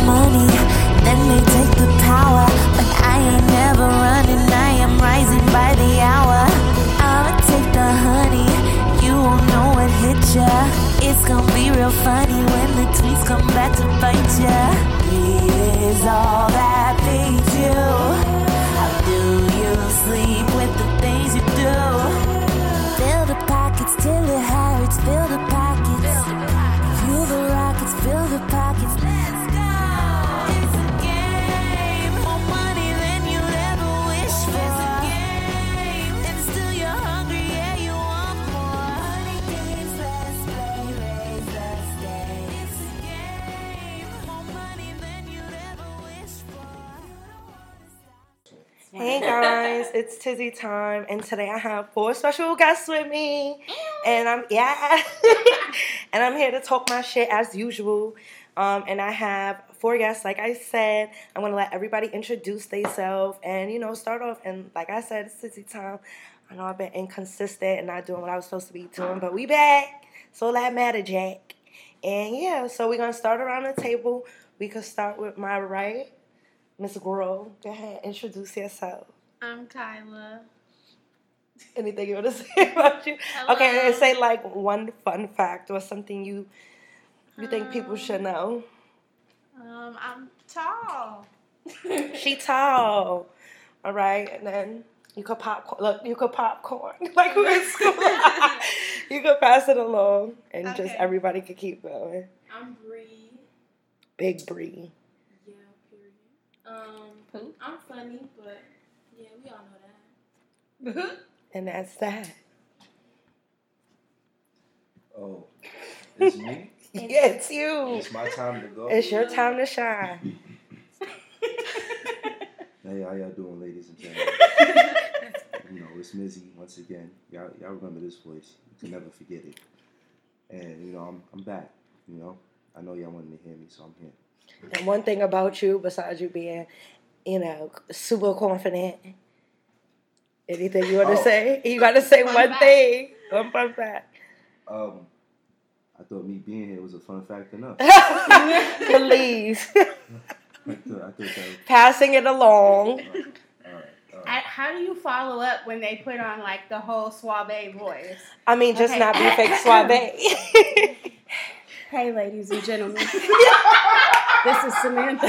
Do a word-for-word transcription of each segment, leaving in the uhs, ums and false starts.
money, then they take the power. But I ain't never running, I am rising by the hour. I'ma take the honey, you won't know what hit ya. It's gonna be real funny when the tweets come back to bite ya. Is all that feeds you? How do you sleep with the things you do? Fill the pockets till it hurts, fill the pockets. Fuel the rockets, fill the pockets. Let's go! It's a game. More money than you'll ever wish for. It's a game. And still you're hungry, yeah, you want more. Money games, let's play, raise the stakes. It's a game. More money than you'd ever wish for. Hey guys, it's Tizzy time, and today I have four special guests with me, and I'm yeah, and I'm here to talk my shit as usual. Um, and I have four guests. Like I said, I'm gonna let everybody introduce themselves, and you know, start off. And like I said, it's Tizzy time. I know I've been inconsistent and not doing what I was supposed to be doing, but we back, so that matter, Jack. And yeah, so we're gonna start around the table. We could start with my right. Miss Girl, go ahead, introduce yourself. I'm Kyla. Anything you want to say about you? Hello. Okay, and say like one fun fact or something you you think people Um, should know. Um, I'm tall. She tall, all right, and then you could pop. Look, you could popcorn like we're in school. You could pass it along, and just Okay. everybody could keep going. I'm Bree. Big Bree. Yeah, period. Um, I'm funny, but yeah, we all know that. And that's that. Oh, it's me? Yeah, it's you. It's my time to go. It's your time to shine. Hey, how y'all doing, ladies and gentlemen? You know, it's Mizzy once again. Y'all, y'all remember this voice. You can never forget it. And, you know, I'm I'm back. You know, I know y'all wanted to hear me, so I'm here. And one thing about you, besides you being, you know, super confident, anything you want to Oh. say? You got to say Fun one fact. thing. One fun fact. Um, I thought me being here was a fun fact enough. Please. I thought, I thought that. Passing it along. All right, all right. I, how do you follow up when they put on like the whole suave voice? I mean, just Okay. not be fake suave. Hey, ladies and gentlemen. This is Samantha.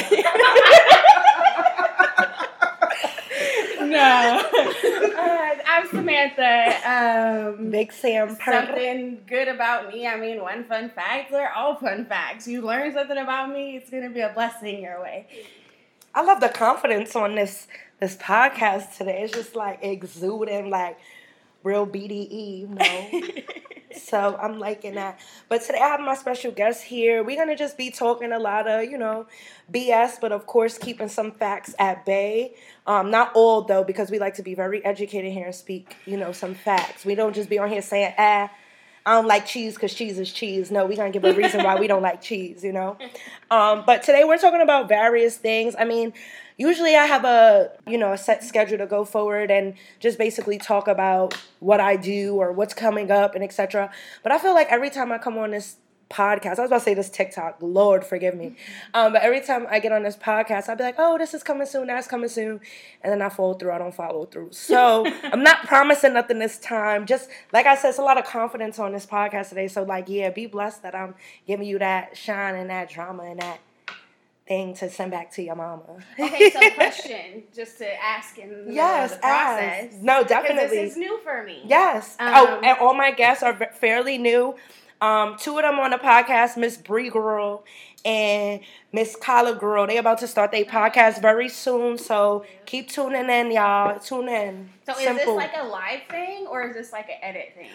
No. Uh, I'm Samantha. Um, Big Sam Purr. Something good about me. I mean, one fun fact. They're all fun facts. You learn something about me, it's going to be a blessing your way. I love the confidence on this this podcast today. It's just like exuding like real B D E, you know. So I'm liking that. But today I have my special guest here. We're going to just be talking a lot of, you know, B S, but of course keeping some facts at bay. Um, not all, though, because we like to be very educated here and speak, you know, some facts. We don't just be on here saying, ah, I don't like cheese because cheese is cheese. No, we're going to give a reason why we don't like cheese, you know. Um, but today we're talking about various things. I mean, usually I have a, you know, a set schedule to go forward and just basically talk about what I do or what's coming up and et cetera. But I feel like every time I come on this podcast, I was about to say this TikTok, Lord forgive me. Um, but every time I get on this podcast, I'll be like, oh, this is coming soon, that's coming soon. And then I fall through, I don't follow through. So I'm not promising nothing this time. Just, like I said, it's a lot of confidence on this podcast today. So like, yeah, be blessed that I'm giving you that shine and that drama and that thing to send back to your mama. Okay, so question, just to ask in the middle Yes, of the process. ask. No, 'Cause definitely. This is new for me. Yes. Um, oh, and all my guests are v- fairly new. Um, two of them on the podcast, Miss Bree Girl and Miss Kyla Girl. They about to start their podcast very soon, so keep tuning in, y'all. Tune in. So is Simple. this like a live thing or is this like an edit thing?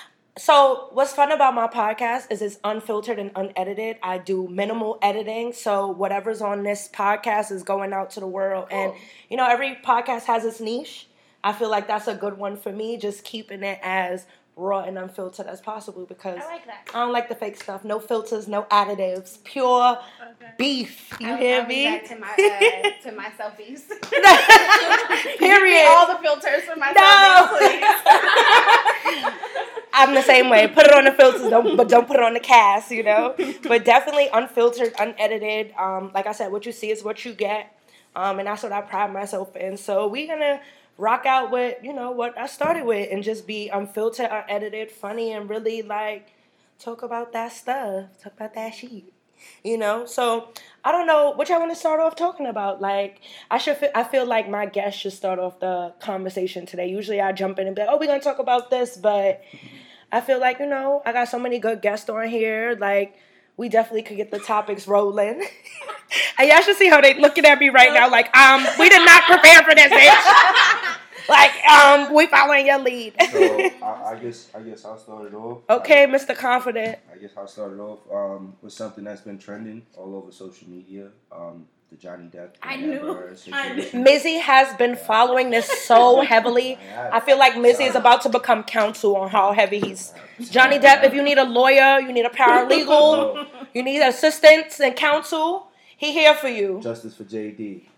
So what's fun about my podcast is it's unfiltered and unedited. I do minimal editing, so whatever's on this podcast is going out to the world. Cool. And, you know, every podcast has its niche. I feel like that's a good one for me, just keeping it as raw and unfiltered as possible because I like that. I don't like the fake stuff. No filters, no additives. Pure Okay. beef. You I'll, hear I'll me? Be back to my uh, to my selfies. Give me Period. all the filters for my No. selfies, please. I'm the same way. Put it on the filters, don't, but don't put it on the cast, you know? But definitely unfiltered, unedited. Um, like I said, what you see is what you get. Um, and that's what I pride myself in. So we're going to rock out with, you know, what I started with and just be unfiltered, unedited, funny, and really, like, talk about that stuff. Talk about that shit. You know, so I don't know what y'all want to start off talking about. Like, I should, feel, I feel like my guest should start off the conversation today. Usually, I jump in and be like, "Oh, we're gonna talk about this," but I feel like, you know, I got so many good guests on here. Like, we definitely could get the topics rolling. And y'all should see how they looking at me right now. Like, um, we did not prepare for this, bitch. Like, um, we following your lead. So I, I guess I guess I'll start it off. Okay, I, Mister Confident. I guess I'll start it off um, with something that's been trending all over social media. Um, the Johnny Depp. I knew. I knew. Mizzy has been following this so heavily. I feel like Mizzy is about to become counsel on how heavy he's. Johnny Depp, if you need a lawyer, you need a paralegal, you need assistance and counsel, he here for you. Justice for J D.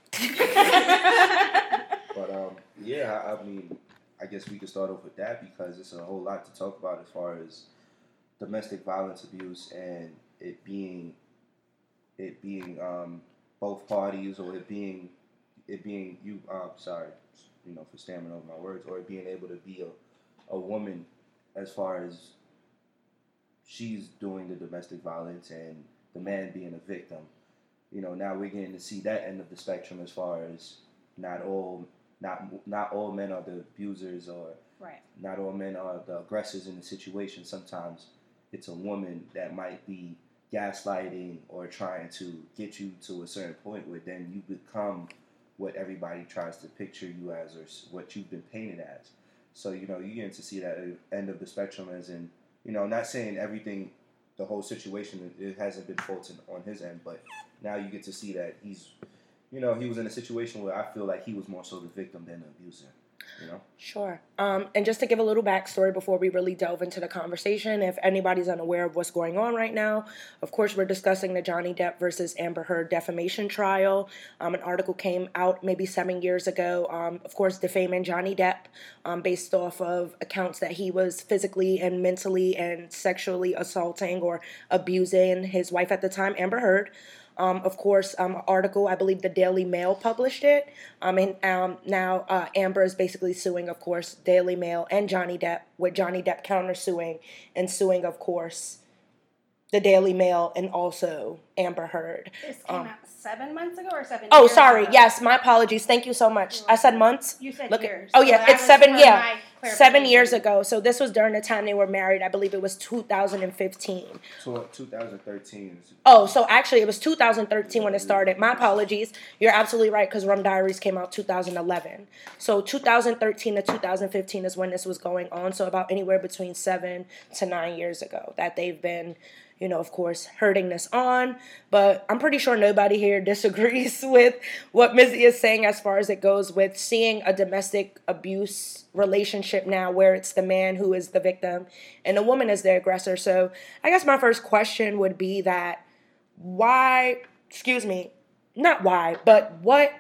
But um, yeah, I, I mean, I guess we could start off with that because it's a whole lot to talk about as far as domestic violence abuse and it being, it being um, both parties or it being, it being you. Um, sorry, you know, for stammering over my words, or it being able to be a, a woman as far as she's doing the domestic violence and the man being a victim. You know, now we're getting to see that end of the spectrum as far as not all. Not not all men are the abusers or right. Not all men are the aggressors in the situation. Sometimes it's a woman that might be gaslighting or trying to get you to a certain point where then you become what everybody tries to picture you as or what you've been painted as. So, you know, you get to see that end of the spectrum as in, you know, not saying everything, the whole situation, it hasn't been faulted on his end, but now you get to see that he's, you know, he was in a situation where I feel like he was more so the victim than the abuser, you know? Sure. Um, and just to give a little backstory before we really delve into the conversation, if anybody's unaware of what's going on right now, of course, we're discussing the Johnny Depp versus Amber Heard defamation trial. Um, an article came out maybe seven years ago, um, of course, defaming Johnny Depp um, based off of accounts that he was physically and mentally and sexually assaulting or abusing his wife at the time, Amber Heard. Um, of course, um, an article, I believe the Daily Mail published it. Um, and um, now uh, Amber is basically suing, of course, Daily Mail and Johnny Depp, with Johnny Depp countersuing and suing, of course, the Daily Mail and also Amber Heard. This came um, out seven months ago or seven Oh, years sorry. ago? Yes, my apologies. Thank you so much. I said months. You said Look years. At, oh, So yeah. that It's was seven, for yeah. my Seven years clarification. ago. So this was during the time they were married. I believe it was two thousand fifteen. So twenty thirteen. Oh, so actually it was two thousand thirteen when it started. My apologies. You're absolutely right because Rum Diaries came out two thousand eleven. So two thousand thirteen to two thousand fifteen is when this was going on. So about anywhere between seven to nine years ago that they've been, you know, of course, hurting this on. But I'm pretty sure nobody here disagrees with what Mizzy is saying as far as it goes with seeing a domestic abuse relationship now where it's the man who is the victim and the woman is the aggressor. So I guess my first question would be that why, excuse me, not why, but what,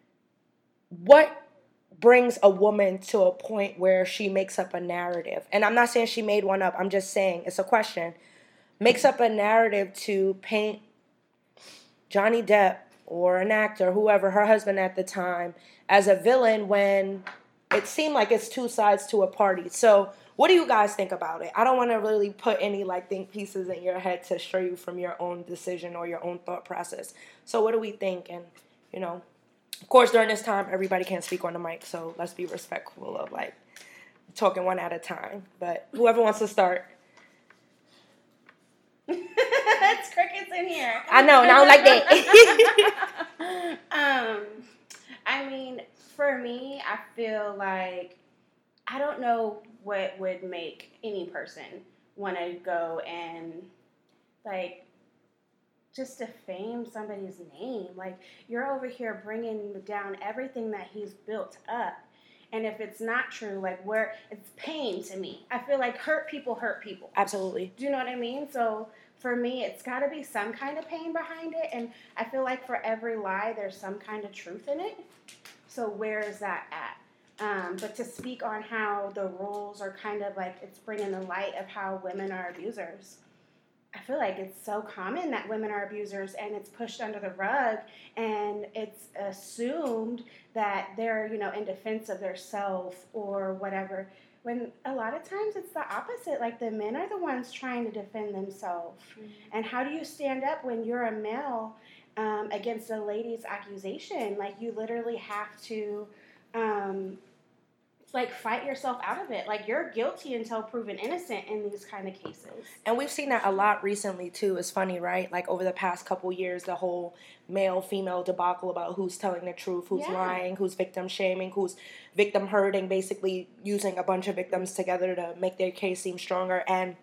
what brings a woman to a point where she makes up a narrative? And I'm not saying she made one up. I'm just saying it's a question. Makes up a narrative to paint Johnny Depp or an actor, whoever, her husband at the time, as a villain when it seemed like it's two sides to a party. So what do you guys think about it? I don't want to really put any like think pieces in your head to stray you from your own decision or your own thought process. So what do we think? And, you know, of course, during this time, everybody can't speak on the mic. So let's be respectful of like talking one at a time. But whoever wants to start. It's crickets in here. I know, and I don't like that. um, I mean, for me, I feel like I don't know what would make any person want to go and like just defame somebody's name. Like, you're over here bringing down everything that he's built up. And if it's not true, like, where it's pain to me. I feel like hurt people hurt people. Absolutely. Do you know what I mean? So for me, it's got to be some kind of pain behind it. And I feel like for every lie, there's some kind of truth in it. So where is that at? Um, but to speak on how the rules are kind of like it's bringing the light of how women are abusers. I feel like it's so common that women are abusers and it's pushed under the rug and it's assumed that they're, you know, in defense of their self or whatever. When a lot of times it's the opposite. Like the men are the ones trying to defend themselves. Mm-hmm. And how do you stand up when you're a male um, against a lady's accusation? Like you literally have to... Um, like fight yourself out of it. Like you're guilty until proven innocent in these kind of cases. And we've seen that a lot recently too. It's funny, right? Like over the past couple years, the whole male-female debacle about who's telling the truth, who's yeah. lying, who's victim shaming, who's victim hurting, basically using a bunch of victims together to make their case seem stronger. And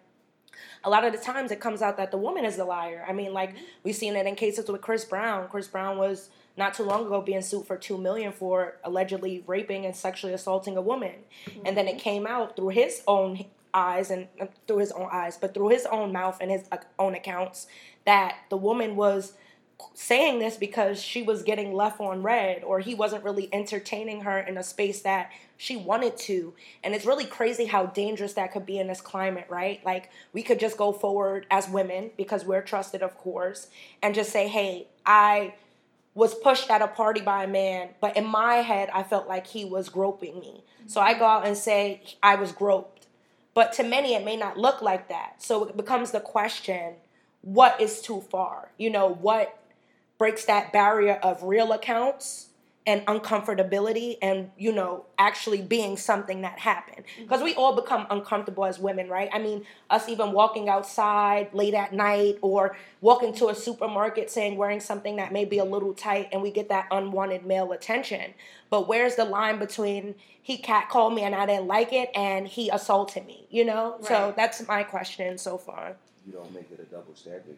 a lot of the times it comes out that the woman is the liar. I mean, like we've seen it in cases with Chris Brown. Chris Brown was not too long ago being sued for two million dollars for allegedly raping and sexually assaulting a woman. Mm-hmm. And then it came out through his own eyes and uh, through his own eyes, but through his own mouth and his uh, own accounts that the woman was saying this because she was getting left on red or he wasn't really entertaining her in a space that she wanted to. And it's really crazy how dangerous that could be in this climate, right? Like we could just go forward as women because we're trusted, of course, and just say, hey, I was pushed at a party by a man, but in my head, I felt like he was groping me. Mm-hmm. So I go out and say I was groped. But to many, it may not look like that. So it becomes the question, what is too far? You know, what breaks that barrier of real accounts and uncomfortability and, you know, actually being something that happened. Because we all become uncomfortable as women, right? I mean, us even walking outside late at night or walking to a supermarket saying wearing something that may be a little tight and we get that unwanted male attention. But where's the line between he catcalled me and I didn't like it and he assaulted me, you know? Right. So that's my question so far. You don't make it a double standard.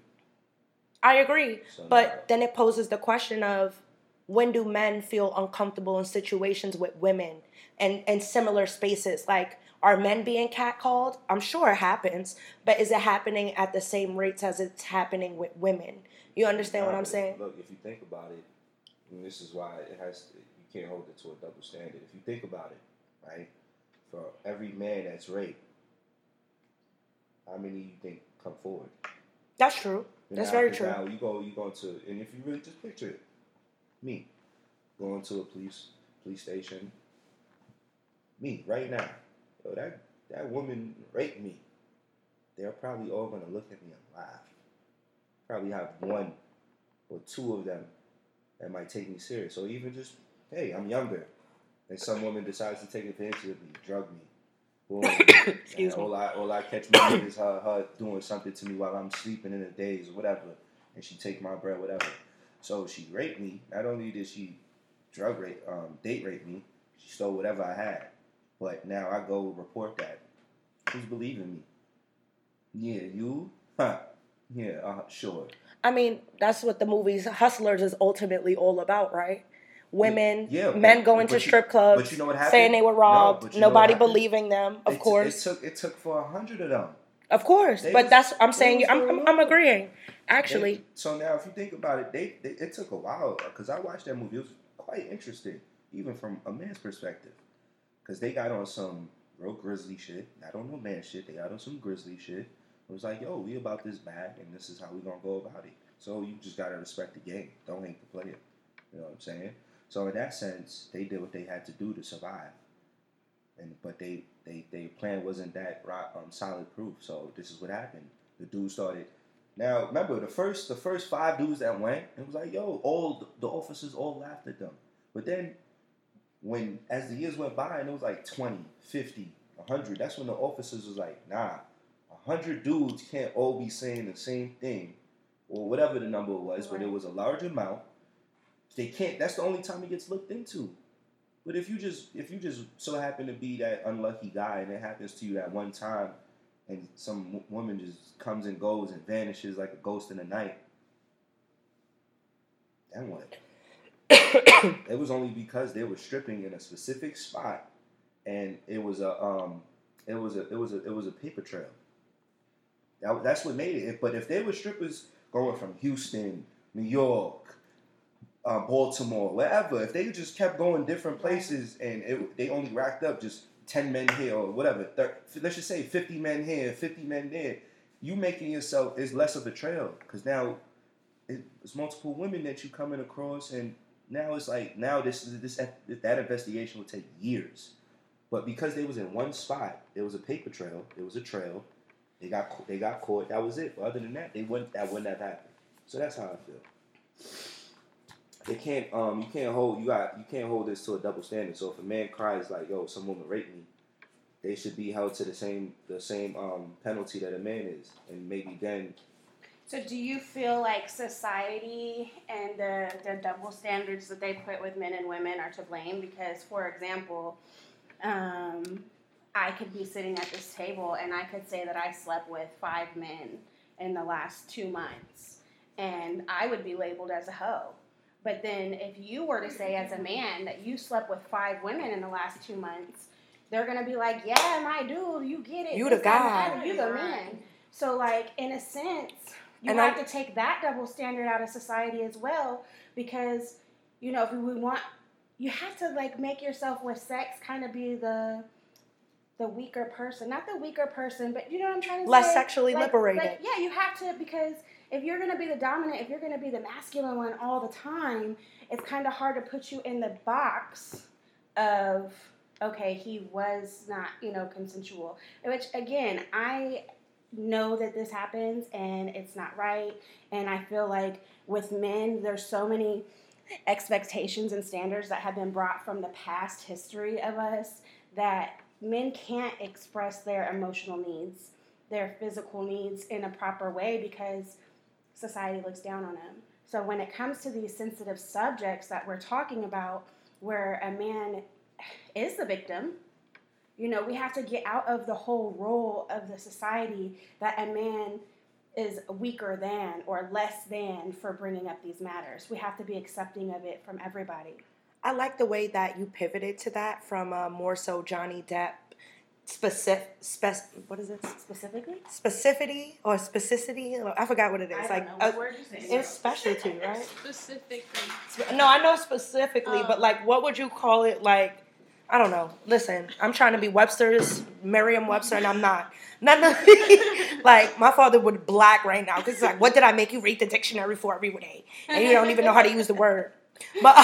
I agree. So but now, then it poses the question of, when do men feel uncomfortable in situations with women and, and similar spaces? Like, are men being catcalled? I'm sure it happens, but is it happening at the same rates as it's happening with women? You understand what I'm saying? Look, if you think about it, and this is why it has to, you can't hold it to a double standard. If you think about it, right, for every man that's raped, how many you think come forward? That's true. And that's now, very true. Now you go, you go to, and if you really just picture it, me going to a police police station, me right now, yo, that that woman raped me. They're probably all gonna look at me and laugh. Probably have one or two of them that might take me serious. Or even just, hey, I'm younger, and some woman decides to take advantage of me, drug me. Boom. Excuse me. All I all I catch me is her her doing something to me while I'm sleeping in the days or whatever, and she take my bread, whatever. So she raped me. Not only did she drug rape, um, date rape me, she stole whatever I had. But now I go report that. Who's believing me? Yeah, you? Huh. Yeah, uh, sure. I mean, that's what the movie's Hustlers is ultimately all about, right? Women, yeah, men but, going but to you, strip clubs, but you know what happened? saying they were robbed, no, nobody believing them, of it, course. It took, it took for a hundred of them. Of course, They but was, that's, I'm saying, I'm, I'm, I'm look. agreeing, actually. They, so now, if you think about it, they, they it took a while, because I watched that movie. It was quite interesting, even from a man's perspective, because they got on some real grizzly shit, not on no man shit, they got on some grizzly shit. It was like, yo, we about this bag, and this is how we gonna go about it. So you just gotta respect the game. Don't hate the player. You know what I'm saying? So in that sense, they did what they had to do to survive. And but they they their plan wasn't that rock, um, solid proof. So this is what happened. The dude started. Now remember the first the first five dudes that went, it was like, yo, all the, the officers all laughed at them. But then when as the years went by and it was like twenty, fifty, one hundred, that's when the officers was like, nah, one hundred dudes can't all be saying the same thing or whatever the number was, right. But it was a large amount. They can't. That's the only time it gets looked into. But if you just if you just so happen to be that unlucky guy and it happens to you that one time, and some w- woman just comes and goes and vanishes like a ghost in the night, then what? It was only because they were stripping in a specific spot, and it was a um, it was a it was a it was a paper trail. That, that's what made it. But if they were strippers going from Houston, New York, uh, Baltimore, wherever. If they just kept going different places and it, they only racked up just ten men here or whatever, thirty, let's just say fifty men here, fifty men there, you making yourself is less of a trail because now it's multiple women that you coming across, and now it's like now this is this that investigation will take years, but because they was in one spot, there was a paper trail, there was a trail, they got they got caught. That was it. But other than that, they wouldn't that wouldn't have happened. So that's how I feel. They can't um you can't hold you got you can't hold this to a double standard. So if a man cries like, yo, some woman raped me, they should be held to the same the same um penalty that a man is, and maybe then. So do you feel like society and the, the double standards that they put with men and women are to blame? Because, for example, um, I could be sitting at this table and I could say that I slept with five men in the last two months, and I would be labeled as a hoe. But then if you were to say as a man that you slept with five women in the last two months, they're going to be like, yeah, my dude, you get it. You the guy. You the man. So, like, in a sense... You and have I, to take that double standard out of society as well, because, you know, if we want, you have to, like, make yourself with sex kind of be the the weaker person. Not the weaker person, but you know what I'm trying to less say? Less sexually like, liberated. Like, yeah, you have to, because if you're going to be the dominant, if you're going to be the masculine one all the time, it's kind of hard to put you in the box of, okay, he was not, you know, consensual. Which, again, I... know that this happens and it's not right, and I feel like with men there's so many expectations and standards that have been brought from the past history of us that men can't express their emotional needs, their physical needs in a proper way because society looks down on them. So when it comes to these sensitive subjects that we're talking about where a man is the victim, you know, we have to get out of the whole role of the society that a man is weaker than or less than for bringing up these matters. We have to be accepting of it from everybody. I like the way that you pivoted to that from uh, more so Johnny Depp specific, spec, what is it? Specifically? Specificity or specificity? I forgot what it is. I like don't know. What uh, word you saying? It's specialty, right? Specifically. No, I know specifically, um, but like, what would you call it? Like, I don't know. Listen, I'm trying to be Webster's, Merriam-Webster, and I'm not. None of like, my father would black right now because it's like, what did I make you read the dictionary for every day? And you don't even know how to use the word. But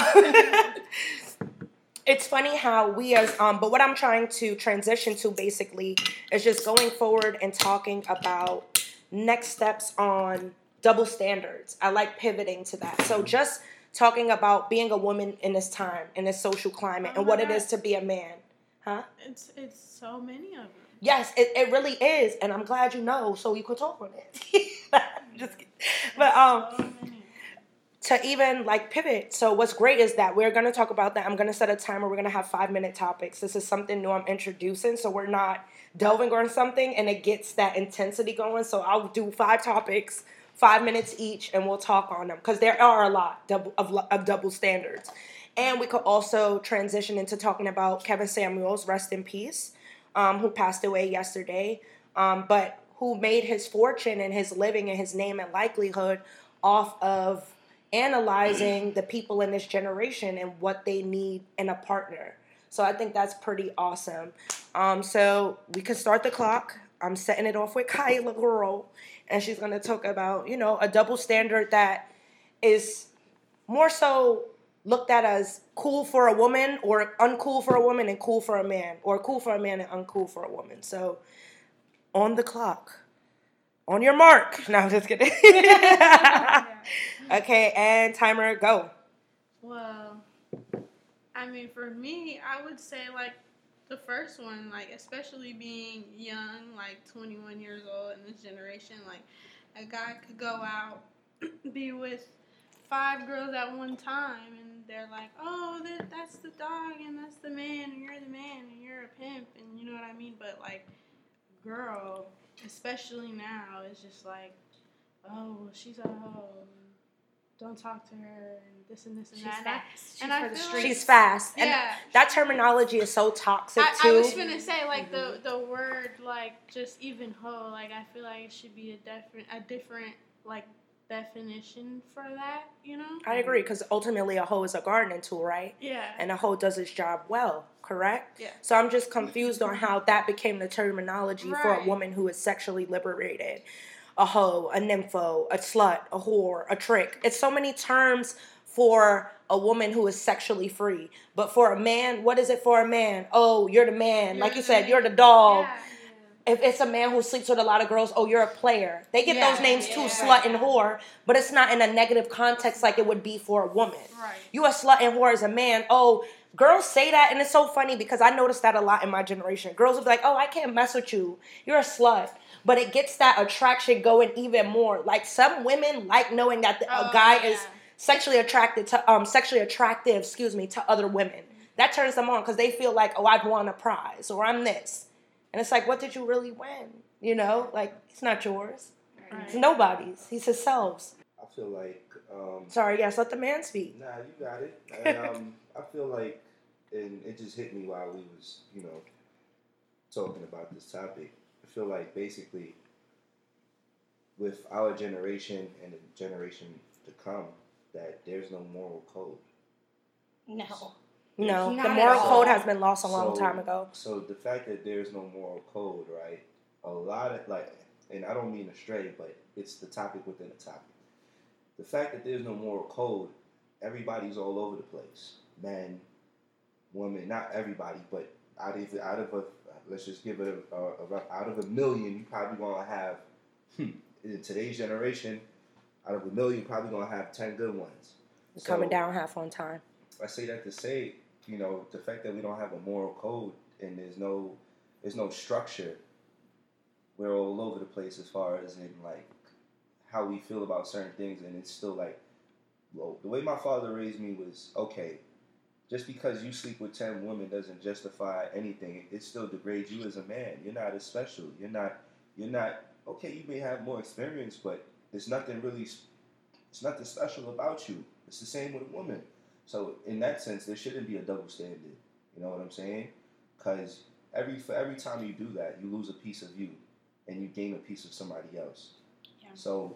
it's funny how we as, um, but what I'm trying to transition to basically is just going forward and talking about next steps on double standards. I like pivoting to that. So just talking about being a woman in this time, in this social climate, oh and what God. it is to be a man. Huh? It's it's so many of them. Yes, it, it really is, and I'm glad you know, so you could talk on it. Just kidding. But um, so many. to even like pivot. So what's great is that we're gonna talk about that. I'm gonna set a timer. We're gonna have five minute topics. This is something new I'm introducing, so we're not delving on something, and it gets that intensity going. So I'll do five topics. Five minutes each, and we'll talk on them because there are a lot double, of, of double standards. And we could also transition into talking about Kevin Samuels, rest in peace, um, who passed away yesterday, um, but who made his fortune and his living and his name and likelihood off of analyzing the people in this generation and what they need in a partner. So I think that's pretty awesome. Um, so we can start the clock. I'm setting it off with Kyla Girl. And she's going to talk about, you know, a double standard that is more so looked at as cool for a woman or uncool for a woman and cool for a man, or cool for a man and uncool for a woman. So, on the clock. On your mark. No, I'm just kidding. Okay, and timer, go. Well, I mean, for me, I would say, like, the first one, like, especially being young, like twenty-one years old in this generation, like, a guy could go out, be with five girls at one time, and they're like, oh, that, that's the dog, and that's the man, and you're the man, and you're a pimp, and you know what I mean? But, like, girl, especially now, is just like, oh, well, she's a hoe. Don't talk to her, and this and this and She's that. fast. She's and for I the feel streets. She's fast. And Yeah. that terminology is so toxic, I, too. I was gonna say, like, Mm-hmm. the the word, like, just even hoe, like, I feel like it should be a different, a different, like, definition for that, you know? I agree, because ultimately a hoe is a gardening tool, right? Yeah. And a hoe does its job well, correct? Yeah. So I'm just confused on how that became the terminology for a Right. woman who is sexually liberated. A hoe, a nympho, a slut, a whore, a trick. It's so many terms for a woman who is sexually free. But for a man, what is it for a man? Oh, you're the man. You're like you the said, man. you're the dog. Yeah. If it's a man who sleeps with a lot of girls, oh, you're a player. They get Yeah, those names too, yeah. slut and whore, but it's not in a negative context like it would be for a woman. Right. You a slut and whore as a man. Oh, girls say that, and it's so funny because I noticed that a lot in my generation. Girls will be like, oh, I can't mess with you. You're a slut. But it gets that attraction going even more. Like, some women like knowing that the, Oh, a guy yeah. is sexually attracted to um sexually attractive, excuse me, to other women. That turns them on because they feel like, oh, I've won a prize or I'm this. And it's like, what did you really win? You know, like, it's not yours. Right. It's nobody's. He's himself. I feel like um, Sorry, yes, let the man speak. Nah, you got it. And, um, I feel like, and it just hit me while we was, you know, talking about this topic. I feel like basically, with our generation and the generation to come, that there's no moral code. No. No, Not the at moral all. code has been lost a long So- time ago. So the fact that there's no moral code, right? A lot of like, and I don't mean to stray, but it's the topic within the topic. The fact that there's no moral code, everybody's all over the place. Men, women, not everybody, but out of out of a let's just give it a, a, a rough, out of a million, you probably gonna have hmm, in today's generation, out of a million, you're probably gonna have ten good ones. It's So, coming down half on time. I say that to say, you know, the fact that we don't have a moral code and there's no there's no structure, we're all over the place as far as in like how we feel about certain things, and it's still like, well, the way my father raised me was, okay, just because you sleep with ten women doesn't justify anything. It still degrades you as a man. You're not as special. You're not you're not okay, you may have more experience, but there's nothing really it's nothing special about you. It's the same with a woman. So in that sense, there shouldn't be a double standard. You know what I'm saying? Because every for every time you do that, you lose a piece of you, and you gain a piece of somebody else. Yeah. So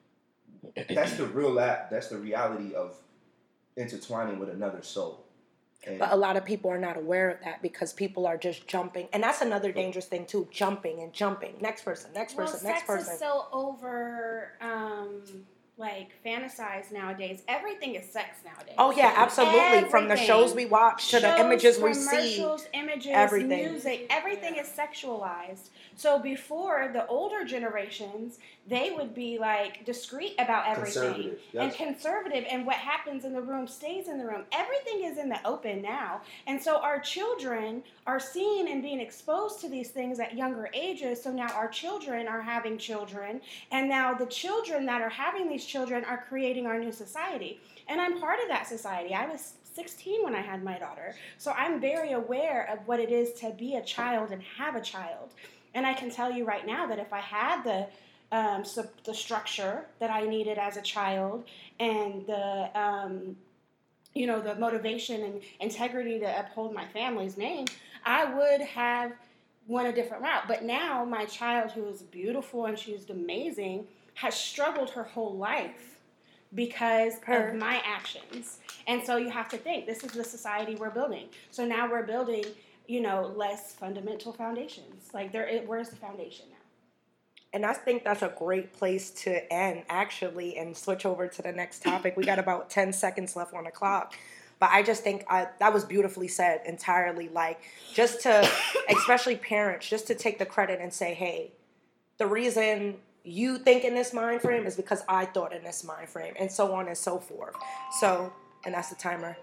that's the real la- that's the reality of intertwining with another soul. And But a lot of people are not aware of that because people are just jumping. And that's another dangerous thing, too. Jumping and jumping. Next person, next person, well, next sex person. is so over, um, like, fantasized nowadays. Everything is sex nowadays. Oh, yeah, absolutely. From the Everything. shows we watch to the Shows, images we see. commercials, images, everything. music, everything is sexualized. So before, the older generations, they would be like discreet about everything Conservative, yes. and conservative, and what happens in the room stays in the room. Everything is in the open now, and so our children are seeing and being exposed to these things at younger ages. So now our children are having children, and now the children that are having these children are creating our new society. And I'm part of that society. I was sixteen when I had my daughter. So I'm very aware of what it is to be a child and have a child. And I can tell you right now that if I had the um, so the structure that I needed as a child and the um, you know the motivation and integrity to uphold my family's name, I would have went a different route. But now my child, who is beautiful and she's amazing, has struggled her whole life because Her. of my actions. And so you have to think, this is the society we're building. So now we're building, you know, less fundamental foundations. Like, there, it, where's the foundation now? And I think that's a great place to end, actually, and switch over to the next topic. We got about ten seconds left on the clock. But I just think I, that was beautifully said entirely. Like, just to, especially parents, just to take the credit and say, hey, the reason you think in this mind frame is because I thought in this mind frame, and so on and so forth. So, and that's the timer.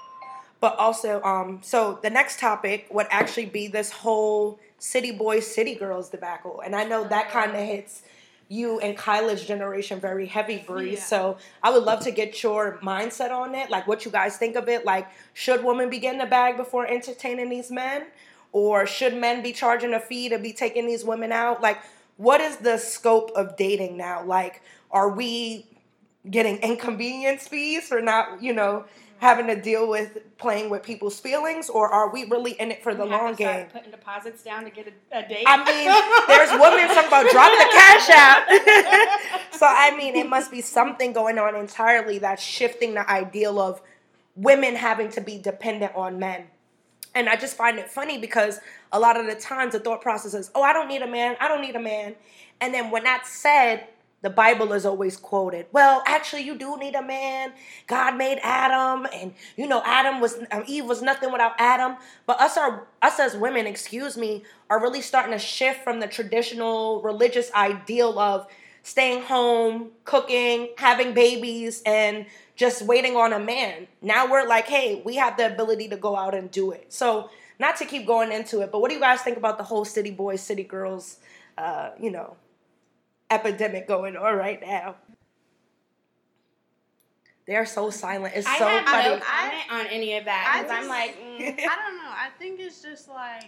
But also, um, so the next topic would actually be this whole city boys, city girls debacle. And I know that kind of hits you and Kyla's generation very heavy, Bree. Yeah. So I would love to get your mindset on it, like what you guys think of it. Like, should women be getting a bag before entertaining these men? Or should men be charging a fee to be taking these women out? Like, what is the scope of dating now? Like, are we getting inconvenience fees for not, you know, having to deal with playing with people's feelings, or are we really in it for the You have long to start game? putting deposits down to get a, a date. I mean, there's women talking about drop the cash out. So, I mean, it must be something going on entirely that's shifting the ideal of women having to be dependent on men. And I just find it funny because a lot of the times the thought process is, oh, I don't need a man. I don't need a man. And then when that's said, the Bible is always quoted. Well, actually, you do need a man. God made Adam, and you know, Adam was um, Eve was nothing without Adam. But us are us as women, excuse me, are really starting to shift from the traditional religious ideal of staying home, cooking, having babies, and just waiting on a man. Now we're like, hey, we have the ability to go out and do it. So, not to keep going into it, but what do you guys think about the whole city boys, city girls, uh, you know, epidemic going on right now? They're so silent. It's I so have funny. no comment on any of that I because I'm just- like, mm, I don't know. I think it's just like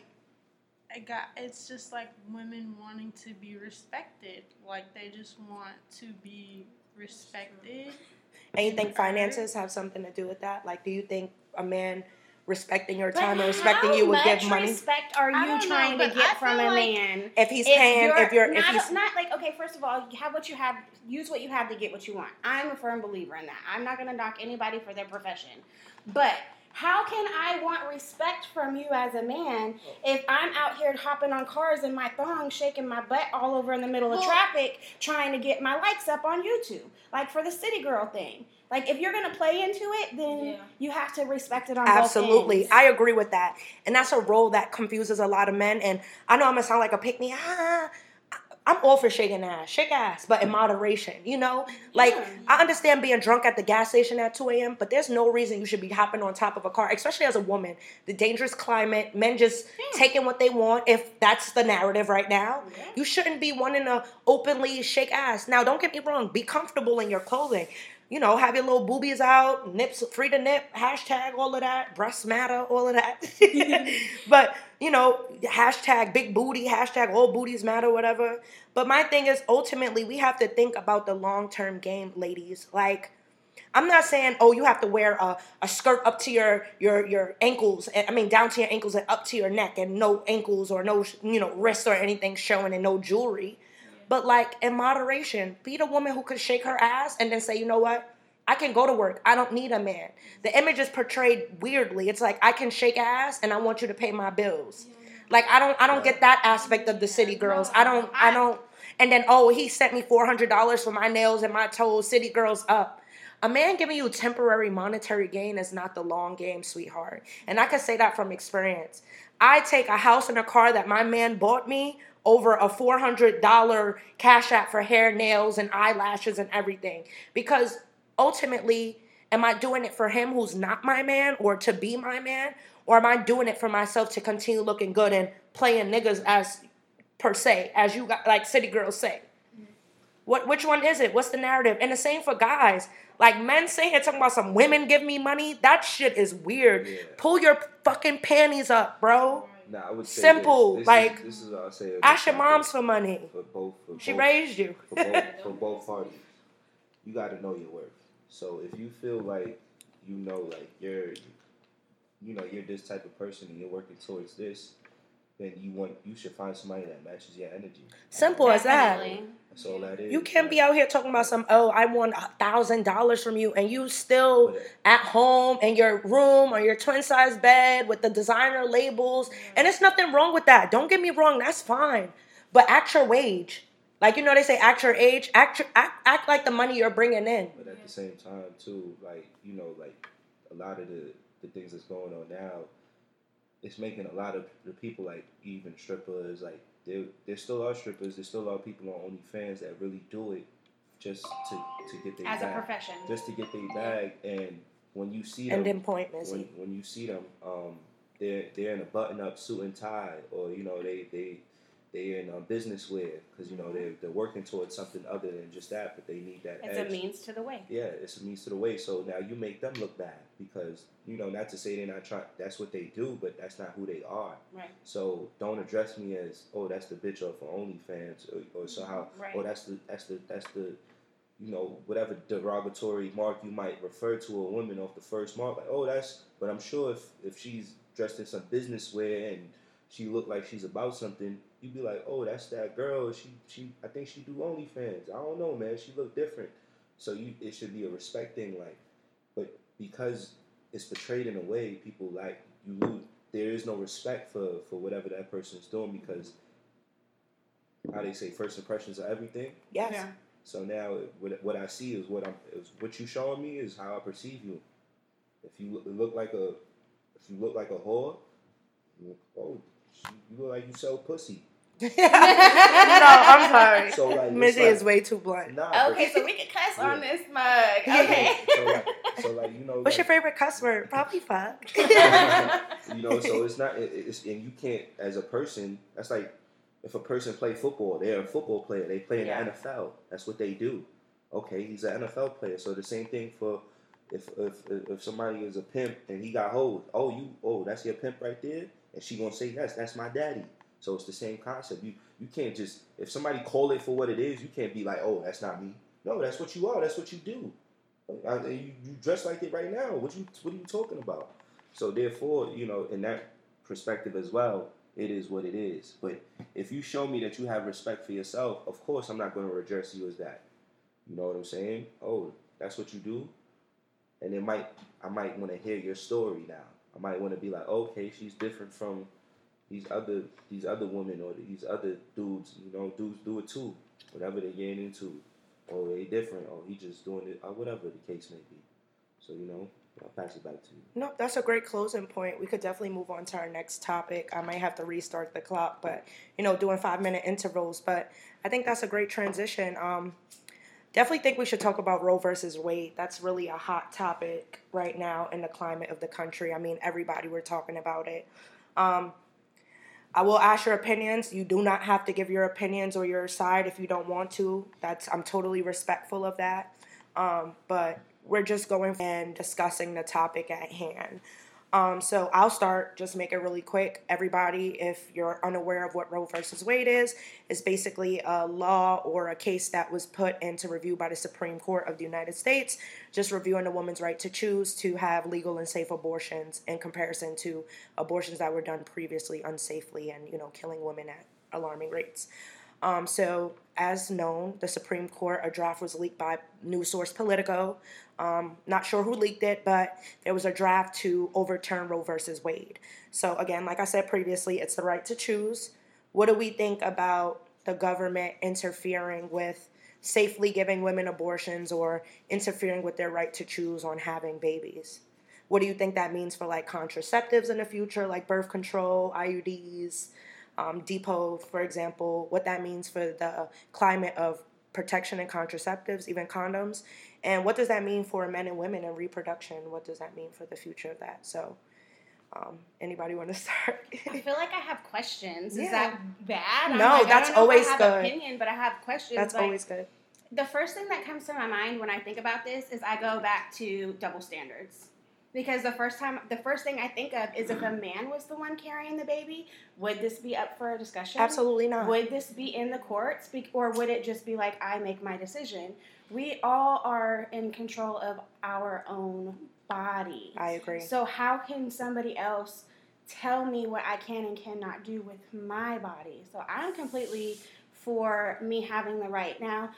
it got. It's just like women wanting to be respected. Like they just want to be respected. And you think finances have something to do with that? Like, do you think a man respecting your time but and respecting how you would give much money? respect are I you don't know, trying to but get I from feel a like man? If he's paying, if you're, if not, he's not like, okay, first of all, you have what you have, use what you have to get what you want. I'm a firm believer in that. I'm not going to knock anybody for their profession. But how can I want respect from you as a man if I'm out here hopping on cars in my thong, shaking my butt all over in the middle of Well- traffic, trying to get my likes up on YouTube? Like for the city girl thing. Like, if you're going to play into it, then Yeah. you have to respect it on Absolutely. both ends. I agree with that. And that's a role that confuses a lot of men. And I know I'm going to sound like a pick-me. Ah, I'm all for shaking ass. Shake ass, but in moderation, you know? Like, Yeah. I understand being drunk at the gas station at two a.m., but there's no reason you should be hopping on top of a car, especially as a woman. The dangerous climate, men just Yeah. taking what they want, if that's the narrative right now. Yeah. You shouldn't be wanting to openly shake ass. Now, don't get me wrong. Be comfortable in your clothing. You know, have your little boobies out, nips free to nip, hashtag all of that, breasts matter, all of that. But, you know, hashtag big booty, hashtag all booties matter, whatever. But my thing is, ultimately, we have to think about the long-term game, ladies. Like, I'm not saying, oh, you have to wear a, a skirt up to your, your, your ankles, and, I mean, down to your ankles and up to your neck, and no ankles or no, you know, wrists or anything showing and no jewelry. But, like, in moderation, be the woman who could shake her ass and then say, you know what? I can go to work. I don't need a man. The image is portrayed weirdly. It's like, I can shake ass and I want you to pay my bills. Like, I don't I don't get that aspect of the city girls. I don't, I don't. And then, oh, he sent me four hundred dollars for my nails and my toes. City girls up. A man giving you temporary monetary gain is not the long game, sweetheart. And I can say that from experience. I take a house and a car that my man bought me over a four hundred dollars cash app for hair, nails, and eyelashes and everything. Because ultimately, am I doing it for him who's not my man or to be my man? Or am I doing it for myself to continue looking good and playing niggas as, per se, as you got, like city girls say? What, which one is it? What's the narrative? And the same for guys. Like, men saying here talking about some women give me money. That shit is weird. Yeah. Pull your fucking panties up, bro. Nah, I would say Simple, This. This like, is, this is what I'll say. Ask your for- moms for money. for both. For She both, raised you. for both, for both parties. You got to know your worth. So if you feel like you know, like you're, you know, you're this type of person and you're working towards this, then you want you should find somebody that matches your energy. Simple as that. Definitely. That's all that is. You can't Like, be out here talking about some, oh, I want a thousand dollars from you, and you still But- at home in your room or your twin size bed with the designer labels. And there's nothing wrong with that. Don't get me wrong, that's fine. But act your wage. Like, you know, they say act your age. Act, your, act, act like the money you're bringing in. But at the same time, too, like, you know, like a lot of the, the things that's going on now, it's making a lot of the people, like even strippers, like there there still are strippers, there still are people on OnlyFans that really do it just to, to get their As a bag. profession. Just to get their bag. And when you see them, And then point, when, Missy. when you see them, um, they're they're in a button-up suit and tie, or you know they they they're in um, business wear because you know they're they're working towards something other than just that, but they need that It's edge. a means to the way. Yeah, it's a means to the way. So now you make them look bad because you know not to say they're not trying. That's what they do, but that's not who they are. Right. So don't address me as oh that's the bitch off of OnlyFans or, or somehow Right. oh that's the that's the that's the you know whatever derogatory mark you might refer to a woman off the first mark. Like oh that's. But I'm sure if if she's dressed in some business wear and she looked like she's about something, you be like, oh, that's that girl. She she I think she do OnlyFans. I don't know, man. She look different. So you it should be a respect thing, like. But because it's portrayed in a way, people like you lose. There is no respect for, for whatever that person is doing because how they say first impressions are everything. Yes. Yeah. So now what, what I see is what I'm is what you showing me is how I perceive you. If you look, look like a if you look like a whore, you look, oh, you look like you sell pussy. No, I'm sorry. So like, Missy like, is way too blunt. Nah, Okay, but, so we can cuss Yeah. on this mug. Okay. So like, so like you know. What's like, your favorite cuss word? Probably fuck. You know, so it's not, it, it's, and you can't, as a person, that's like, if a person play football, they're a football player, they play in Yeah. the N F L, that's what they do. Okay, he's an N F L player, so the same thing for, if if if somebody is a pimp and he got hoes, oh, you, oh, that's your pimp right there, and she gonna say, yes, that's my daddy. So it's the same concept. You you can't just, if somebody call it for what it is, you can't be like, oh, that's not me. No, that's what you are, that's what you do. I, you, you dress like it right now. What you what are you talking about? So therefore, you know, in that perspective as well, it is what it is. But if you show me that you have respect for yourself, of course I'm not going to address you as that. You know what I'm saying? Oh, that's what you do? And it might I might want to hear your story now. I might want to be like, okay, she's different from these other these other women or these other dudes. You know, dudes do it too. Whatever they're getting into. Or they different, or he just doing it, or whatever the case may be. So, you know, I'll pass it back to you. No, that's a great closing point. We could definitely move on to our next topic. I might have to restart the clock, but, you know, doing five-minute intervals. But I think that's a great transition. Um, definitely think we should talk about Roe versus Wade. That's really a hot topic right now in the climate of the country. I mean, everybody, we're talking about it. Um, I will ask your opinions. You do not have to give your opinions or your side if you don't want to. That's I'm totally respectful of that. Um, but we're just going and discussing the topic at hand. Um, so I'll start, just make it really quick. Everybody, if you're unaware of what Roe versus Wade is, is basically a law or a case that was put into review by the Supreme Court of the United States, just reviewing a woman's right to choose to have legal and safe abortions in comparison to abortions that were done previously unsafely and, you know, killing women at alarming rates. Um, so, as known, the Supreme Court, a draft was leaked by news source Politico. Um, not sure who leaked it, but there was a draft to overturn Roe versus Wade. So, again, like I said previously, it's the right to choose. What do we think about the government interfering with safely giving women abortions or interfering with their right to choose on having babies? What do you think that means for, like, contraceptives in the future, like birth control, I U Ds, Um, Depot, for example, what that means for the climate of protection and contraceptives, even condoms, and what does that mean for men and women and reproduction? What does that mean for the future of that? So, um, anybody want to start? I feel like I have questions. Is Yeah. that bad? I'm No, like, that's I don't know always if I have good. opinion, but I have questions. That's like, always good. The first thing that comes to my mind when I think about this is I go back to double standards. Because the first time, the first thing I think of is if a man was the one carrying the baby, would this be up for a discussion? Absolutely not. Would this be in the courts? Be- or would it just be like, I make my decision? We all are in control of our own body. I agree. So how can somebody else tell me what I can and cannot do with my body? So I'm completely for me having the right. Now,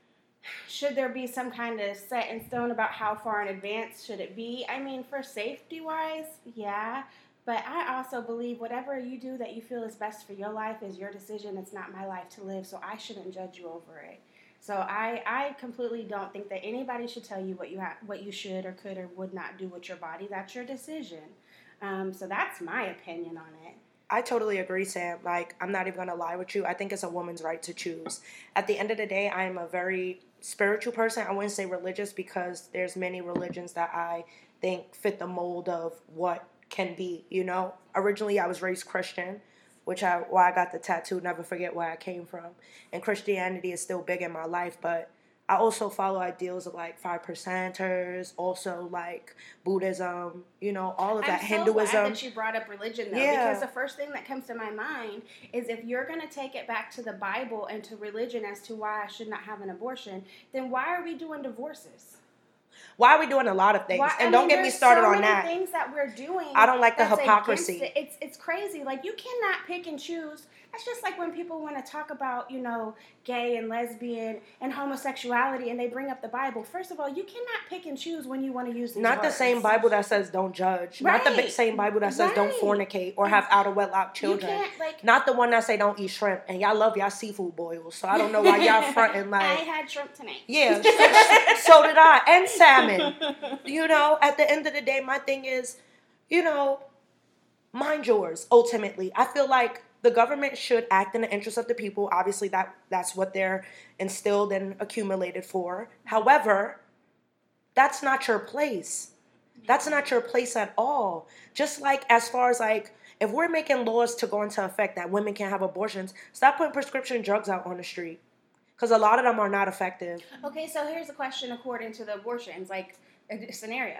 should there be some kind of set in stone about how far in advance should it be? I mean, for safety-wise, yeah. But I also believe whatever you do that you feel is best for your life is your decision. It's not my life to live, so I shouldn't judge you over it. So I, I completely don't think that anybody should tell you what you ha- what you should or could or would not do with your body. That's your decision. Um, so that's my opinion on it. I totally agree, Sam. Like, I'm not even going to lie with you. I think it's a woman's right to choose. At the end of the day, I am a very spiritual person. I wouldn't say religious because there's many religions that I think fit the mold of what can be, you know. Originally, I was raised Christian, which I why I got the tattoo, never forget where I came from. And Christianity is still big in my life, but I also follow ideals of like five percenters, also like Buddhism, you know, all of that, I'm so Hinduism. glad that you brought up religion, though, Yeah. because the first thing that comes to my mind is if you're going to take it back to the Bible and to religion as to why I should not have an abortion, then why are we doing divorces? Why are we doing a lot of things? Why, and I don't mean, get me there's started so on many that. things that we're doing. I don't like the that's hypocrisy. against it. It's it's crazy. Like, you cannot pick and choose That's just like when people want to talk about, you know, gay and lesbian and homosexuality and they bring up the Bible. First of all, you cannot pick and choose when you want to use these Not words. the same Bible that says don't judge. Right. Not the same Bible that says Right. don't fornicate or have out of wedlock children. You can't, like, Not the one that say don't eat shrimp. And y'all love y'all seafood boils. So I don't know why y'all fronting like. I had shrimp tonight. Yeah, so, so did I. And salmon. You know, at the end of the day, my thing is, you know, mind yours, ultimately. I feel like the government should act in the interest of the people. Obviously, that that's what they're instilled and accumulated for. However, that's not your place. That's not your place at all. Just like as far as like, if we're making laws to go into effect that women can't have abortions, stop putting prescription drugs out on the street. Because a lot of them are not effective. Okay, so here's a question according to the abortions, like a scenario.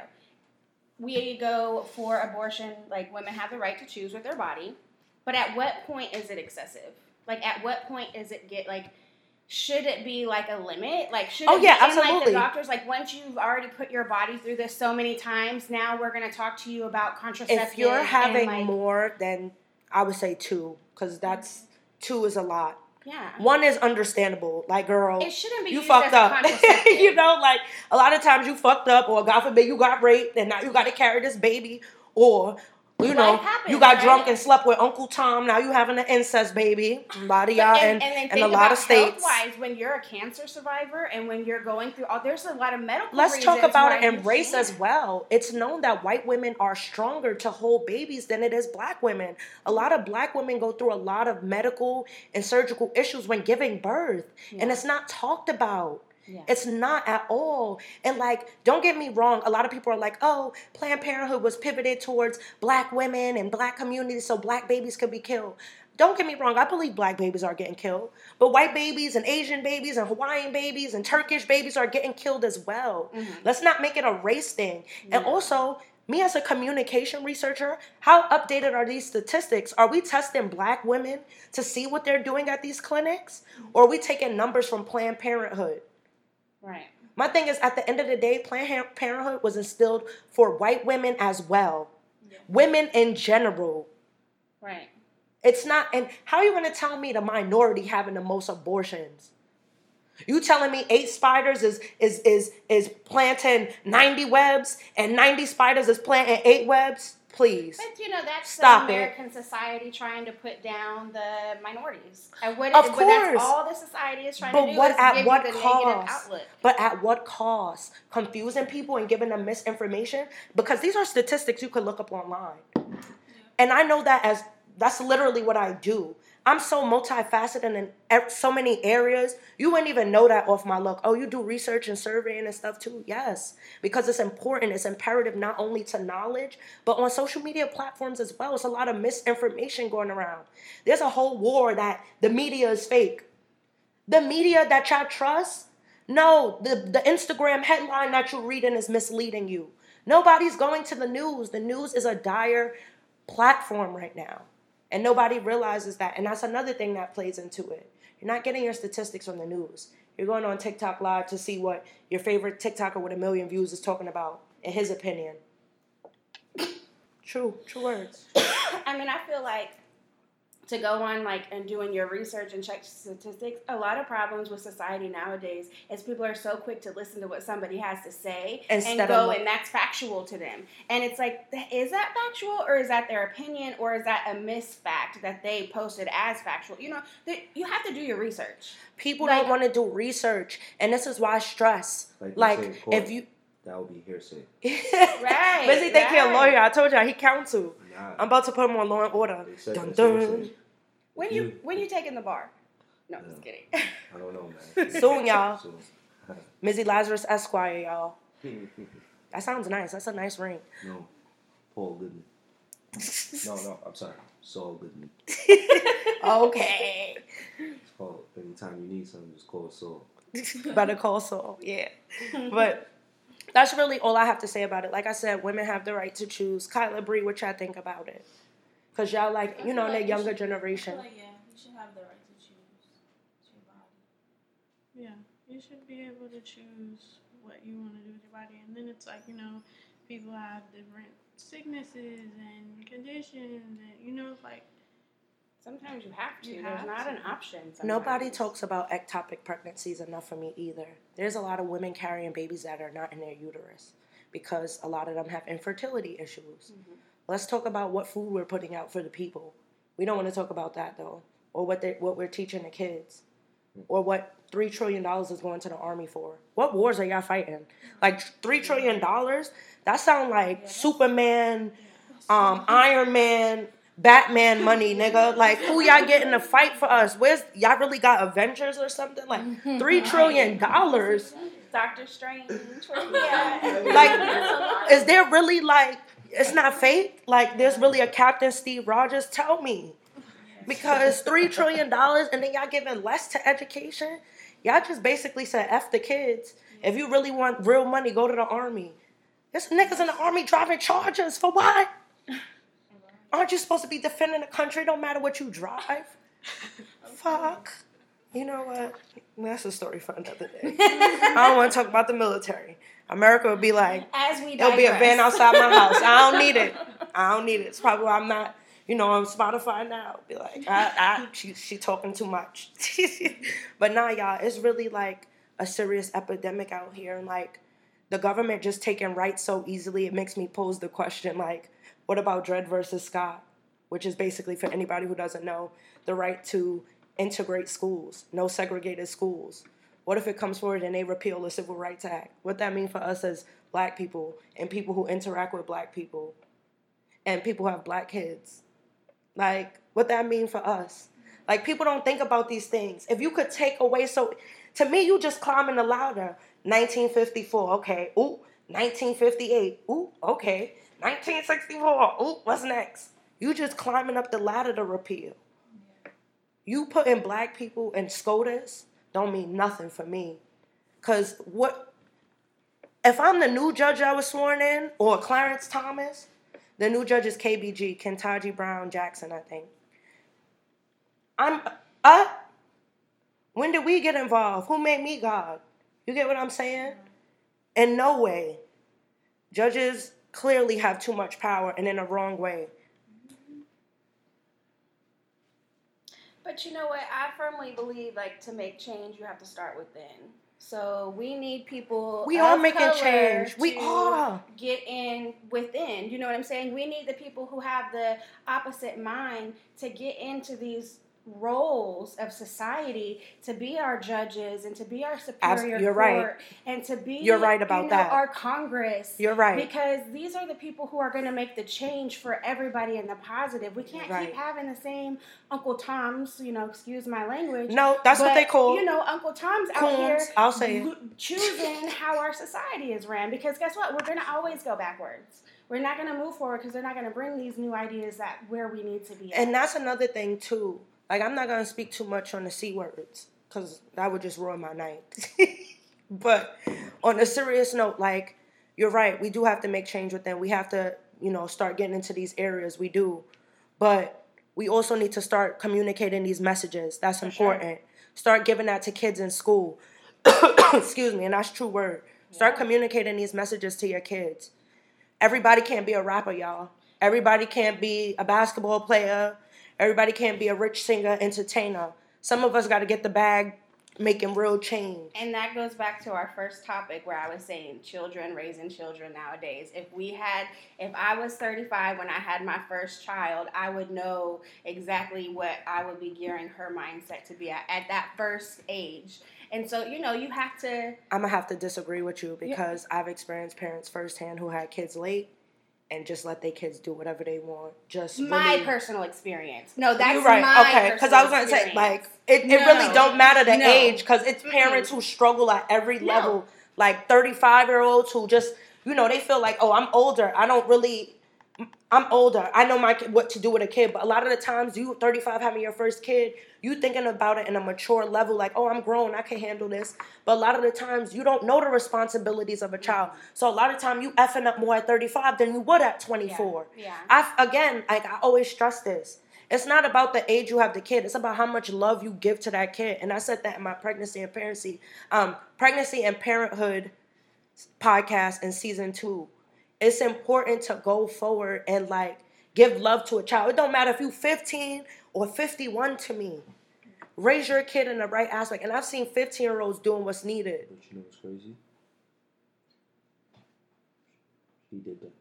We go for abortion, like women have the right to choose with their body, but at what point is it excessive? Like at what point is it get like, should it be like a limit? Like should Oh, it yeah, be in like absolutely. the doctors, like once you've already put your body through this so many times, now we're going to talk to you about contraceptives. If you're having and, like, more, then I would say two. Because that's, two is a lot. yeah. One is understandable. Like, girl, It shouldn't be you used fucked as a up. contraceptive. You know, like, a lot of times you fucked up, or God forbid you got raped, and now you got to carry this baby, or, you know, Life happens, you got right? drunk and slept with Uncle Tom, now you having an incest baby. A lot of y'all in, and, and, then in think a lot about of states. health-wise, when you're a cancer survivor and when you're going through all, there's a lot of medical Let's reasons talk about why it in you race as can't. well. It's known that white women are stronger to hold babies than it is black women. A lot of black women go through a lot of medical and surgical issues when giving birth, and Yeah. it's not talked about. Yeah. It's not at all. And like, don't get me wrong. A lot of people are like, oh, Planned Parenthood was pivoted towards black women and black communities so black babies could be killed. Don't get me wrong. I believe black babies are getting killed. But white babies and Asian babies and Hawaiian babies and Turkish babies are getting killed as well. Mm-hmm. Let's not make it a race thing. And also, me as a communication researcher, how updated are these statistics? Are we testing black women to see what they're doing at these clinics? Or are we taking numbers from Planned Parenthood? Right. My thing is, at the end of the day, Planned Parenthood was instilled for white women as well. Yeah. Women in general. Right. It's not, and how are you going to tell me the minority having the most abortions? You telling me eight spiders is is is is planting ninety webs and ninety spiders is planting eight webs? Please. But you know, that's Stop the it. American society trying to put down the minorities. And what, Of but course. that's all the society is trying But to do what is at give what you the negative cost? outlook. But at what cost? Confusing people and giving them misinformation? Because these are statistics you could look up online. And I know that as that's literally what I do. I'm so multifaceted in ev- so many areas. You wouldn't even know that off my look. Oh, you do research and surveying and stuff too? Yes. Because it's important. It's imperative not only to knowledge, but on social media platforms as well. It's a lot of misinformation going around. There's a whole war that the media is fake. The media that y'all trust? No, the, the Instagram headline that you're reading is misleading you. Nobody's going to the news. The news is a dire platform right now. And nobody realizes that. And that's another thing that plays into it. You're not getting your statistics from the news. You're going on TikTok Live to see what your favorite TikToker with a million views is talking about, in his opinion. True, true words. I mean, I feel like to go on like and doing your research and check statistics, a lot of problems with society nowadays is people are so quick to listen to what somebody has to say Instead and go of- and that's factual to them. And it's like, is that factual or is that their opinion or is that a misfact that they posted as factual? You know, th- you have to do your research. People Like- don't want to do research. And this is why I stress. Like, they Like, say in court, if you... that would be hearsay. Right, Busy thinking a right. lawyer. I told y'all he counsel. Nah, I'm about to put him on Law and Order. they said Dun, that's dun. hearsay. When If you when you taking the bar? No, Yeah. just kidding. I don't know, man. Soon, y'all. Soon. Mizzy Lazarus Esquire, y'all. That sounds nice. That's a nice ring. No, Paul Goodman. No, no, I'm sorry. Saul Goodman. Okay. It's called, anytime you need something, just call Saul. Better call Saul. Yeah. But that's really all I have to say about it. Like I said, women have the right to choose. Kyla Bree, what y'all think about it? Because y'all like, you know, in the younger generation. Like, yeah, you should have the right to choose your body. Yeah, you should be able to choose what you want to do with your body. And then it's like, you know, people have different sicknesses and conditions. And, you know, like, Sometimes you have to. You There's have not to. an option. Sometimes. Nobody talks about ectopic pregnancies enough for me either. There's a lot of women carrying babies that are not in their uterus because a lot of them have infertility issues. Mm-hmm. Let's talk about what food we're putting out for the people. We don't want to talk about that though, or what they, what we're teaching the kids, or what three trillion dollars is going to the army for. What wars are y'all fighting? Like three trillion dollars? That sound like yeah, Superman, um, Iron Man, Batman money, nigga. Like, who y'all getting to fight for us? Where's y'all really got Avengers or something? Like, three trillion dollars. Doctor Strange. Yeah. Like, is there really like? It's not fake. Like, there's really a Captain Steve Rogers. Tell me, because three trillion dollars and then y'all giving less to education. Y'all just basically said F the kids. If you really want real money, go to the army. There's niggas in the army driving Chargers for what? Aren't you supposed to be defending the country? Don't matter what you drive. Fuck. You know what? That's a story for another day. I don't want to talk about the military. America would be like, as we there'll be a van outside my house. I don't need it. I don't need it. It's probably why I'm not, you know, on Spotify now. Be like, I, I, she, she talking too much. But nah, y'all, it's really like a serious epidemic out here. And like, the government just taking rights so easily, it makes me pose the question, like, what about Dred versus Scott? Which is basically, for anybody who doesn't know, the right to integrate schools, no segregated schools. What if it comes forward and they repeal the Civil Rights Act? What that mean for us as black people and people who interact with black people and people who have black kids? Like, what that mean for us? Like, people don't think about these things. If you could take away, so to me, you just climbing the ladder. nineteen fifty-four, okay. Ooh, nineteen fifty-eight. Ooh, okay. nineteen sixty-four. Ooh, what's next? You just climbing up the ladder to repeal. You putting black people in SCOTUS don't mean nothing for me. Because what, if I'm the new judge that was sworn in, or Clarence Thomas, the new judge is K B G, Ketanji Brown Jackson, I think. I'm, uh, when did we get involved? Who made me God? You get what I'm saying? In no way. Judges clearly have too much power and in a wrong way. But you know what? I firmly believe, like, to make change, you have to start within. So we need people. We of are making color change. We to are. Get in within. You know what I'm saying? We need the people who have the opposite mind to get into these roles of society, to be our judges and to be our superior You're court right. and to be You're right about you know, that. our Congress. You're right. Because these are the people who are going to make the change for everybody in the positive. We can't Right. keep having the same Uncle Toms, you know, excuse my language. No, that's but, what they call, you know, Uncle Toms out coons, here I'll say it. lo- choosing how our society is ran. Because guess what? We're going to always go backwards. We're not going to move forward because they're not going to bring these new ideas that where we need to be at. And that's another thing, too. Like, I'm not going to speak too much on the C words because that would just ruin my night. But on a serious note, like, you're right. We do have to make change within. We have to, you know, start getting into these areas. We do. But we also need to start communicating these messages. That's For important. Sure. Start giving that to kids in school. Excuse me. And that's true word. Start yeah. communicating these messages to your kids. Everybody can't be a rapper, y'all. Everybody can't be a basketball player. Everybody can't be a rich singer, entertainer. Some of us got to get the bag, making real change. And that goes back to our first topic where I was saying children raising children nowadays. If we had, if I was thirty-five when I had my first child, I would know exactly what I would be gearing her mindset to be at at that first age. And so, you know, you have to... I'm going to have to disagree with you because yeah. I've experienced parents firsthand who had kids late. And just let their kids do whatever they want. Just my really, personal experience. No, that's you're right. my okay, because I was going to say, like, it, no. it really don't matter the no. age because it's parents mm-hmm. who struggle at every no. level. Like thirty-five-year-olds who just, you know, they feel like, oh, I'm older. I don't really, I'm older. I know my what to do with a kid. But a lot of the times, you thirty-five having your first kid, you thinking about it in a mature level, like, oh, I'm grown, I can handle this. But a lot of the times, you don't know the responsibilities of a child. So a lot of time, you effing up more at thirty-five than you would at twenty-four. Yeah. yeah. I again, like I always stress this. It's not about the age you have the kid. It's about how much love you give to that kid. And I said that in my pregnancy and parenting, um, pregnancy and parenthood podcast in season two. It's important to go forward and like give love to a child. It don't matter if you fifteen or fifty-one to me. Raise your kid in the right aspect. And I've seen fifteen-year-olds doing what's needed. But you know what's crazy? He did that.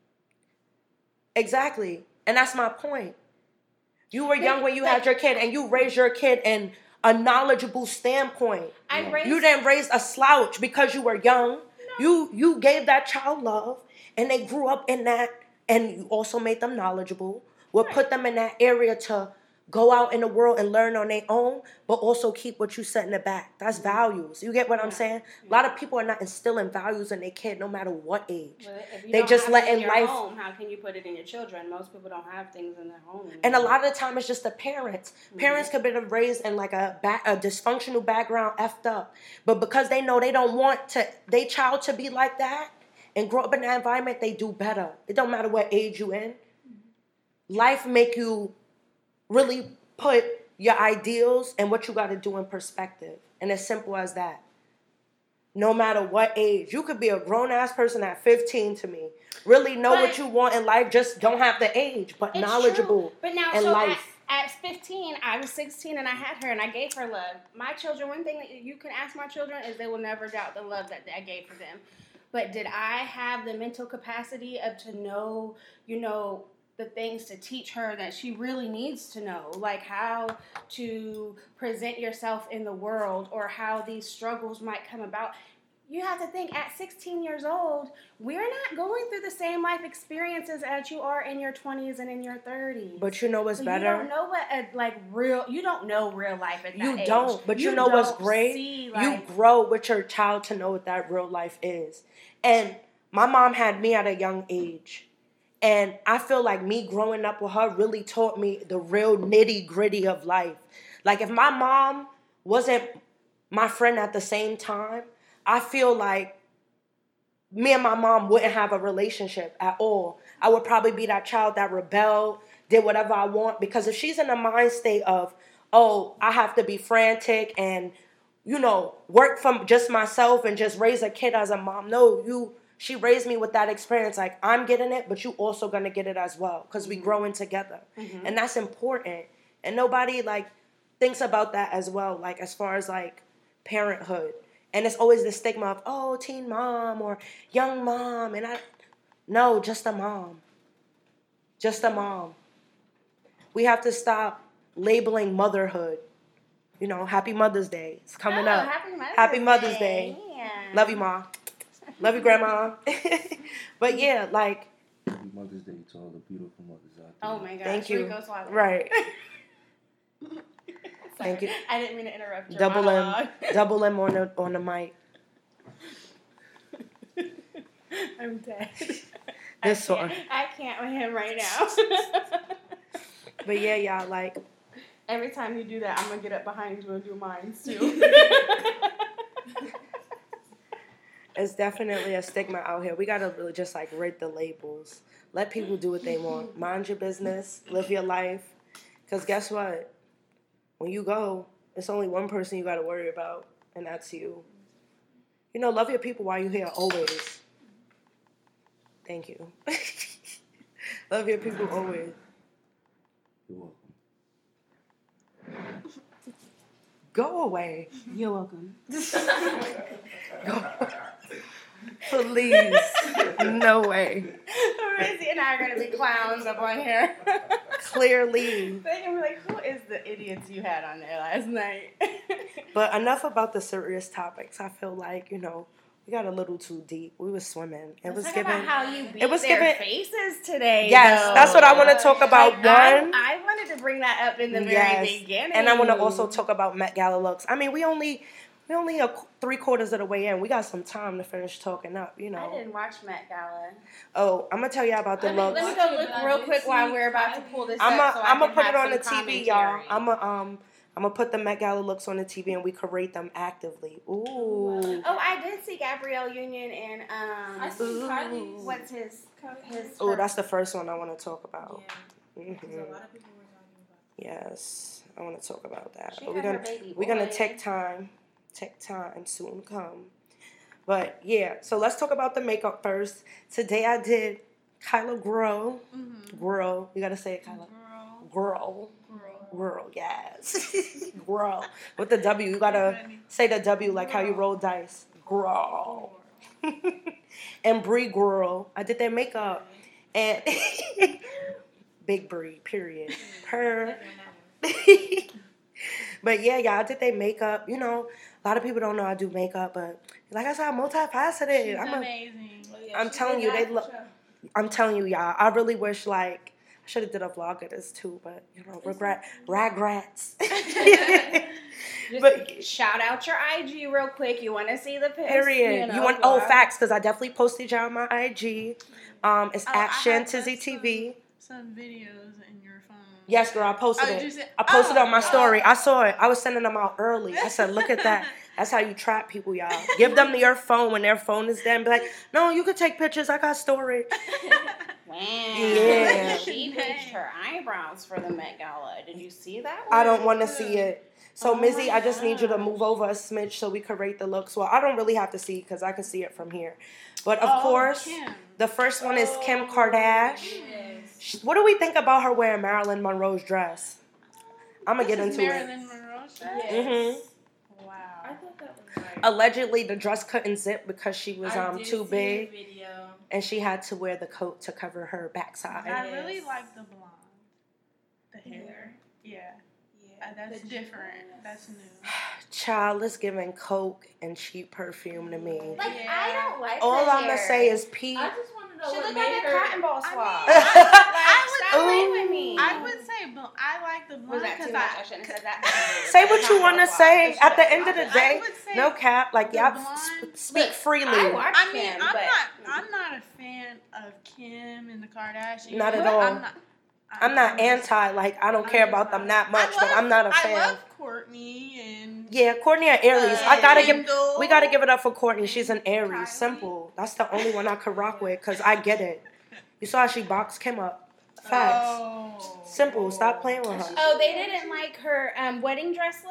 Exactly. And that's my point. You were young when you had your kid, and you raised your kid in a knowledgeable standpoint. I raised, You didn't raise a slouch because you were young. No. You you gave that child love, and they grew up in that, and you also made them knowledgeable. We'll Right. put them in that area to go out in the world and learn on their own, but also keep what you set in the back. That's values. You get what I'm Yeah. saying? A lot of people are not instilling values in their kid, no matter what age. But if you They don't just have let it in in your life- home, how can you put it in your children? Most people don't have things in their home. And a lot of the time, it's just the parents. Mm-hmm. Parents could be raised in like a back, a dysfunctional background, effed up, but because they know they don't want to, they child to be like that and grow up in that environment, they do better. It don't matter what age you in. Life make you really put your ideals and what you got to do in perspective, and as simple as that. No matter what age, you could be a grown ass person at fifteen to me. Really know But- what you want in life. Just don't have the age, but It's knowledgeable. true. But now, in so life. At, at fifteen, I was sixteen and I had her and I gave her love. My children, one thing that you can ask my children is they will never doubt the love that I gave for them. But did I have the mental capacity of to know, you know, the things to teach her that she really needs to know, like how to present yourself in the world or how these struggles might come about? You have to think at sixteen years old, we're not going through the same life experiences as you are in your twenties and in your thirties. But you know what's So better? You don't know what a, like real. You don't know real life at that You age. don't, but you, know what's don't great? see, You like- grow with your child to know what that real life is. And my mom had me at a young age. And I feel like me growing up with her really taught me the real nitty gritty of life. Like if my mom wasn't my friend at the same time, I feel like me and my mom wouldn't have a relationship at all. I would probably be that child that rebelled, did whatever I want. Because if she's in a mind state of, oh, I have to be frantic and, you know, work from just myself and just raise a kid as a mom. No, you, she raised me with that experience. Like, I'm getting it, but you also going to get it as well. Because we growing together. Mm-hmm. And that's important. And nobody, like, thinks about that as well. Like, as far as, like, parenthood. And it's always the stigma of, oh, teen mom or young mom. And I, no, just a mom. Just a mom. We have to stop labeling motherhood. You know, Happy Mother's Day. It's coming Oh, up. Happy Mother's, Happy Mother's Day. Yeah. Love you, Ma. Love you, Grandma. But yeah, like, Happy Mother's Day to all the beautiful mothers out there. Oh my gosh. thank you. Rico Suave. Right. Sorry. Thank you. I didn't mean to interrupt your Double monologue. M. Double M on the, on the mic. I'm dead. This I one. can't, I can't with him right now. But yeah, y'all, like, Every time you do that, I'm gonna get up behind you and do mine too. it's definitely a stigma out here. We gotta really just like rid the labels. Let people do what they want. Mind your business. Live your life. Because guess what? When you go, it's only one person you gotta worry about, and that's you. You know, love your people while you're here, always. Thank you. Love your people always. You're welcome. Go away. You're welcome. Go. Please. No way. Rizzy and I are gonna be clowns up on here. Clearly. They're gonna be like, who is the idiots you had on there last night? But enough about the serious topics. I feel like, you know, we got a little too deep. We was swimming. It was Talk giving. about how you beat it was their giving- faces today. Yes, though. that's what I want to talk about. Like, I, One. I wanted to bring that up in the very Yes. beginning, And I want to also talk about Met Gala looks. I mean, we only we only a qu- three quarters of the way in. We got some time to finish talking up, you I know. didn't watch Met Gala. Oh, I'm gonna tell you about the Let me, looks. let me go look real quick while we're about to pull this I'm up. a, so I I'm gonna can put it have on the some T V, y'all. commentary. I'm gonna um I'm gonna put the Met Gala looks on the T V and we can rate them actively. Ooh. Oh, I did see Gabrielle Union and um. I see Ooh. Kylie's. What's his his? Oh, that's the first one I want to talk about. Yeah, hmm because a lot of people were talking about. Yes, I want to talk about that. She But we're had her gonna baby we're gonna boy. take time, take time soon come. But yeah, so let's talk about the makeup first. Today I did Kyla Grow. Mm-hmm. Grow. You gotta say it, Kyla. Girl. Grow. Girl. Grow, yes. Grow. With the W. You gotta say the W like how you roll dice. Grow. And Bree Girl. I did their makeup. And Big Bree, period. Her. But yeah, y'all, I did their makeup. You know, a lot of people don't know I do makeup, but like I said, I'm multifaceted. She's I'm a, amazing. I'm telling you, they look. I'm telling you, y'all. I really wish like I should have did a vlog of this too, but you know, regret, regrets. But shout out your I G real quick. You want to see the pics? Period. You, know, you want oh wow. facts because I definitely posted y'all on my I G. Um, it's Oh, at I Shan have Tizzy some- T V. Some videos in your phone. Yes, girl, I posted Oh, it. you said- I posted oh, it on my oh. story. I saw it. I was sending them out early. I said, look at that. That's how you trap people, y'all. Give them your phone when their phone is there and be like, no, you can take pictures. I got storage. Wow. Yeah. She bleached her eyebrows for the Met Gala. Did you see that I one? don't want to see it. So, Oh Mizzy, my I just need you to gosh. move over a smidge so we can rate the looks. Well, I don't really have to see because I can see it from here. But, of Oh, course, Kim. the first one is Kim Kardashian. What do we think about her wearing Marilyn Monroe's dress? I'm going to get This is into Marilyn Monroe's dress? it. hmm Wow. I thought that was like. Allegedly, the dress couldn't zip because she was I um did too see big, the video. and she had to wear the coat to cover her backside. I really Yes. like the blonde. The hair. Yeah. Yeah, Uh, that's the different. dress. That's new. Child is giving coke and cheap perfume to me. Like, Yeah. I don't like All the I'm gonna hair. say is Pete. I just want to know She what looked made like a her. cotton ball I swab. mean, like, I would- stop playing Ooh. with me. I would say, bl- I like the blonde Was that too because much? I. I shouldn't have said that. Say what you want to say. At the end of the I day, would say no cap. Like the y'all blonde- sp- speak Look, freely. I watched I mean, Kim, I'm but not. I'm not a fan of Kim and the Kardashians. Not at but all. I'm not, I'm not anti. Like I don't care about them that much, but I'm not a I fan. love Courtney and. Yeah, Courtney and Aries. uh, I gotta give. Kendall. We gotta give it up for Courtney. She's an Aries. Kylie. Simple. That's the only one I could rock with because I get it. You saw how she boxed Kim up. Facts. Oh. Simple. Stop playing with her. oh, they didn't like her um, wedding dress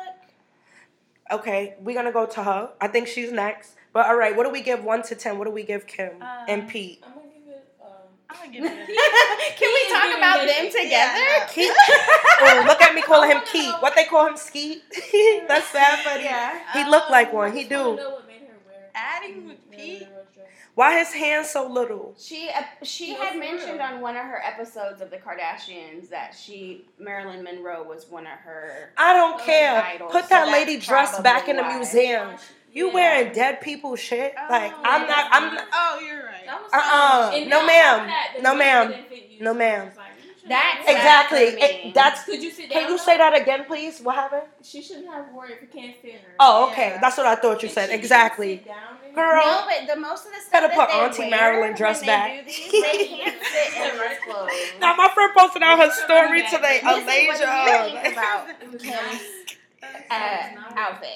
look. Okay, we're gonna go to her. I think she's next. But all right, what do we give one to ten? What do we give Kim Uh, and Pete? I'm gonna give it. Um, I'm gonna give it. A, Can we talk about them together? Yeah, Keith. Oh, look at me calling him Keith. What they call him, Skeet? That's sad, but Yeah. he looked like one. He I just wanna do. know what made her wear Adding with Marilyn Pete. Monroe's dress. Why his hands so little? She uh, she No, had for mentioned real. on one of her episodes of the Kardashians that she Marilyn Monroe was one of her. I don't Oh, care. idols, Put so that that's lady dress back in the probably why. museum. You Yeah. wearing dead people shit? Like Oh, I'm not. I'm not. Oh, you're right. That was Uh-uh. fine. And No, now ma'am. that the No, dress ma'am. didn't fit you, No, so ma'am. it's like, you shouldn't That's have worn Exactly. sad for me. It- that's. Could you sit down? Can you though? say that again, please? What happened? She shouldn't have worn if it can't fit her. Oh, okay. Yeah. that's what I thought you If said. she Exactly. didn't sit down in it- Girl. No, but the most of the stuff Gotta that put they Auntie wear Marilyn dress when back. They, do these, they can't fit in these clothes. Now my friend posted out her story This is today. This is what do you Alasia. think about It was Kim's not- uh, outfit?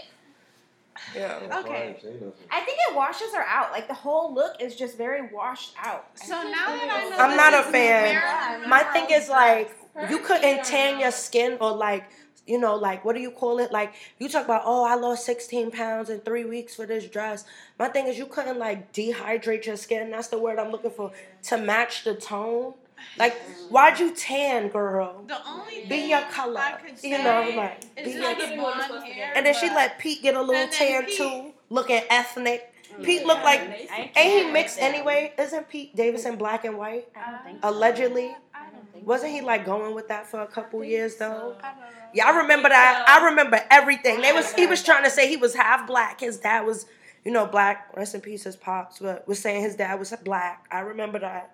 Yeah. Okay. I think it washes her out. Like the whole look is just very washed out. So now that I know, I'm this not a is fan. Marilyn My Monroe's thing is like Her you feet couldn't are tan not- your skin or like you know like what do you call it like you talk about oh I lost sixteen pounds in three weeks for this dress. My thing is you couldn't like dehydrate your skin. That's the word I'm looking for to match the tone. Like why'd you tan, girl? The only Be thing your color. I could say You know like is be just your Be the your- blonde hair. And then she but- let Pete get a little And then tan Pete- too, looking ethnic. Pete Yeah. looked like I ain't can't he mixed with them. anyway? Isn't Pete Davidson black and white? I don't think so. Allegedly. I don't think. Wasn't he like going with that for a couple think years so. though? I don't know. Yeah, I remember that. I remember everything. They was he was trying to say he was half black. His dad was, you know, black. Rest in peace, his pops, but was saying his dad was black. I remember that.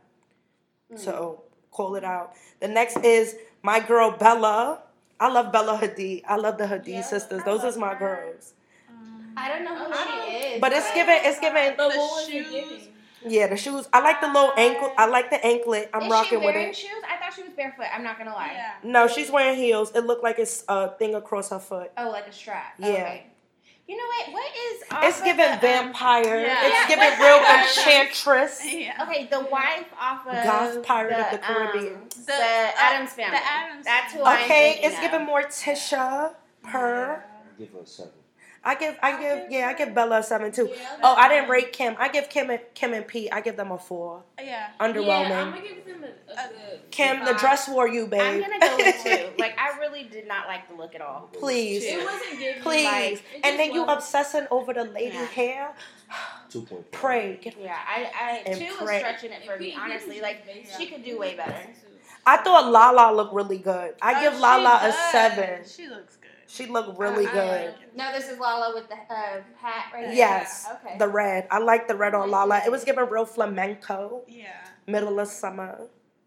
So call it out. The next is my girl Bella. I love Bella Hadid. I love the Hadid Yeah, sisters. I Those love is my her. girls. Um, I don't know who I she don't- is. But it's giving. It's giving. But The what was shoes- it giving? Yeah, the shoes. I like the little ankle. I like the anklet. I'm is rocking she with wearing it. shoes? I thought she was barefoot. I'm not gonna lie. Yeah. No, she's wearing heels. It looked like it's a thing across her foot. Oh, like a strap. Yeah. Okay. You know what? What is off It's of giving the, um, vampire. yeah. It's Yeah, giving what's real that? enchantress. Yeah. Okay, the wife off of Goth Pirate of the um, Caribbean. the, The- uh, Adams family. the Addams That's who family. I'm Okay, thinking it's of. giving Morticia, her. Give her a seven. I give, I give, yeah, I give Bella a seven too. Yeah, Oh, I didn't rate Kim. I give Kim and Kim and Pete. I give them a four. Yeah. Underwhelming. Yeah, I'm gonna give them a, a good Kim, the five. dress wore you, babe. I'm gonna go with two. Like, I really did not like the look at all. Please, It wasn't giving. please. Like, it And just then you wasn't- obsessing over the lady Yeah. hair. Two point five. Pray. Get- Yeah, I, I And two was pray. stretching it for me, honestly. Like, she could do way better. I thought Lala looked really good. I Oh, give she Lala a does. seven. She looks good. She looked really I- good. No, this is Lala with the uh, hat right here. Yes, Okay. the red. I like the red on Lala. It was giving real flamenco, Yeah. middle of summer.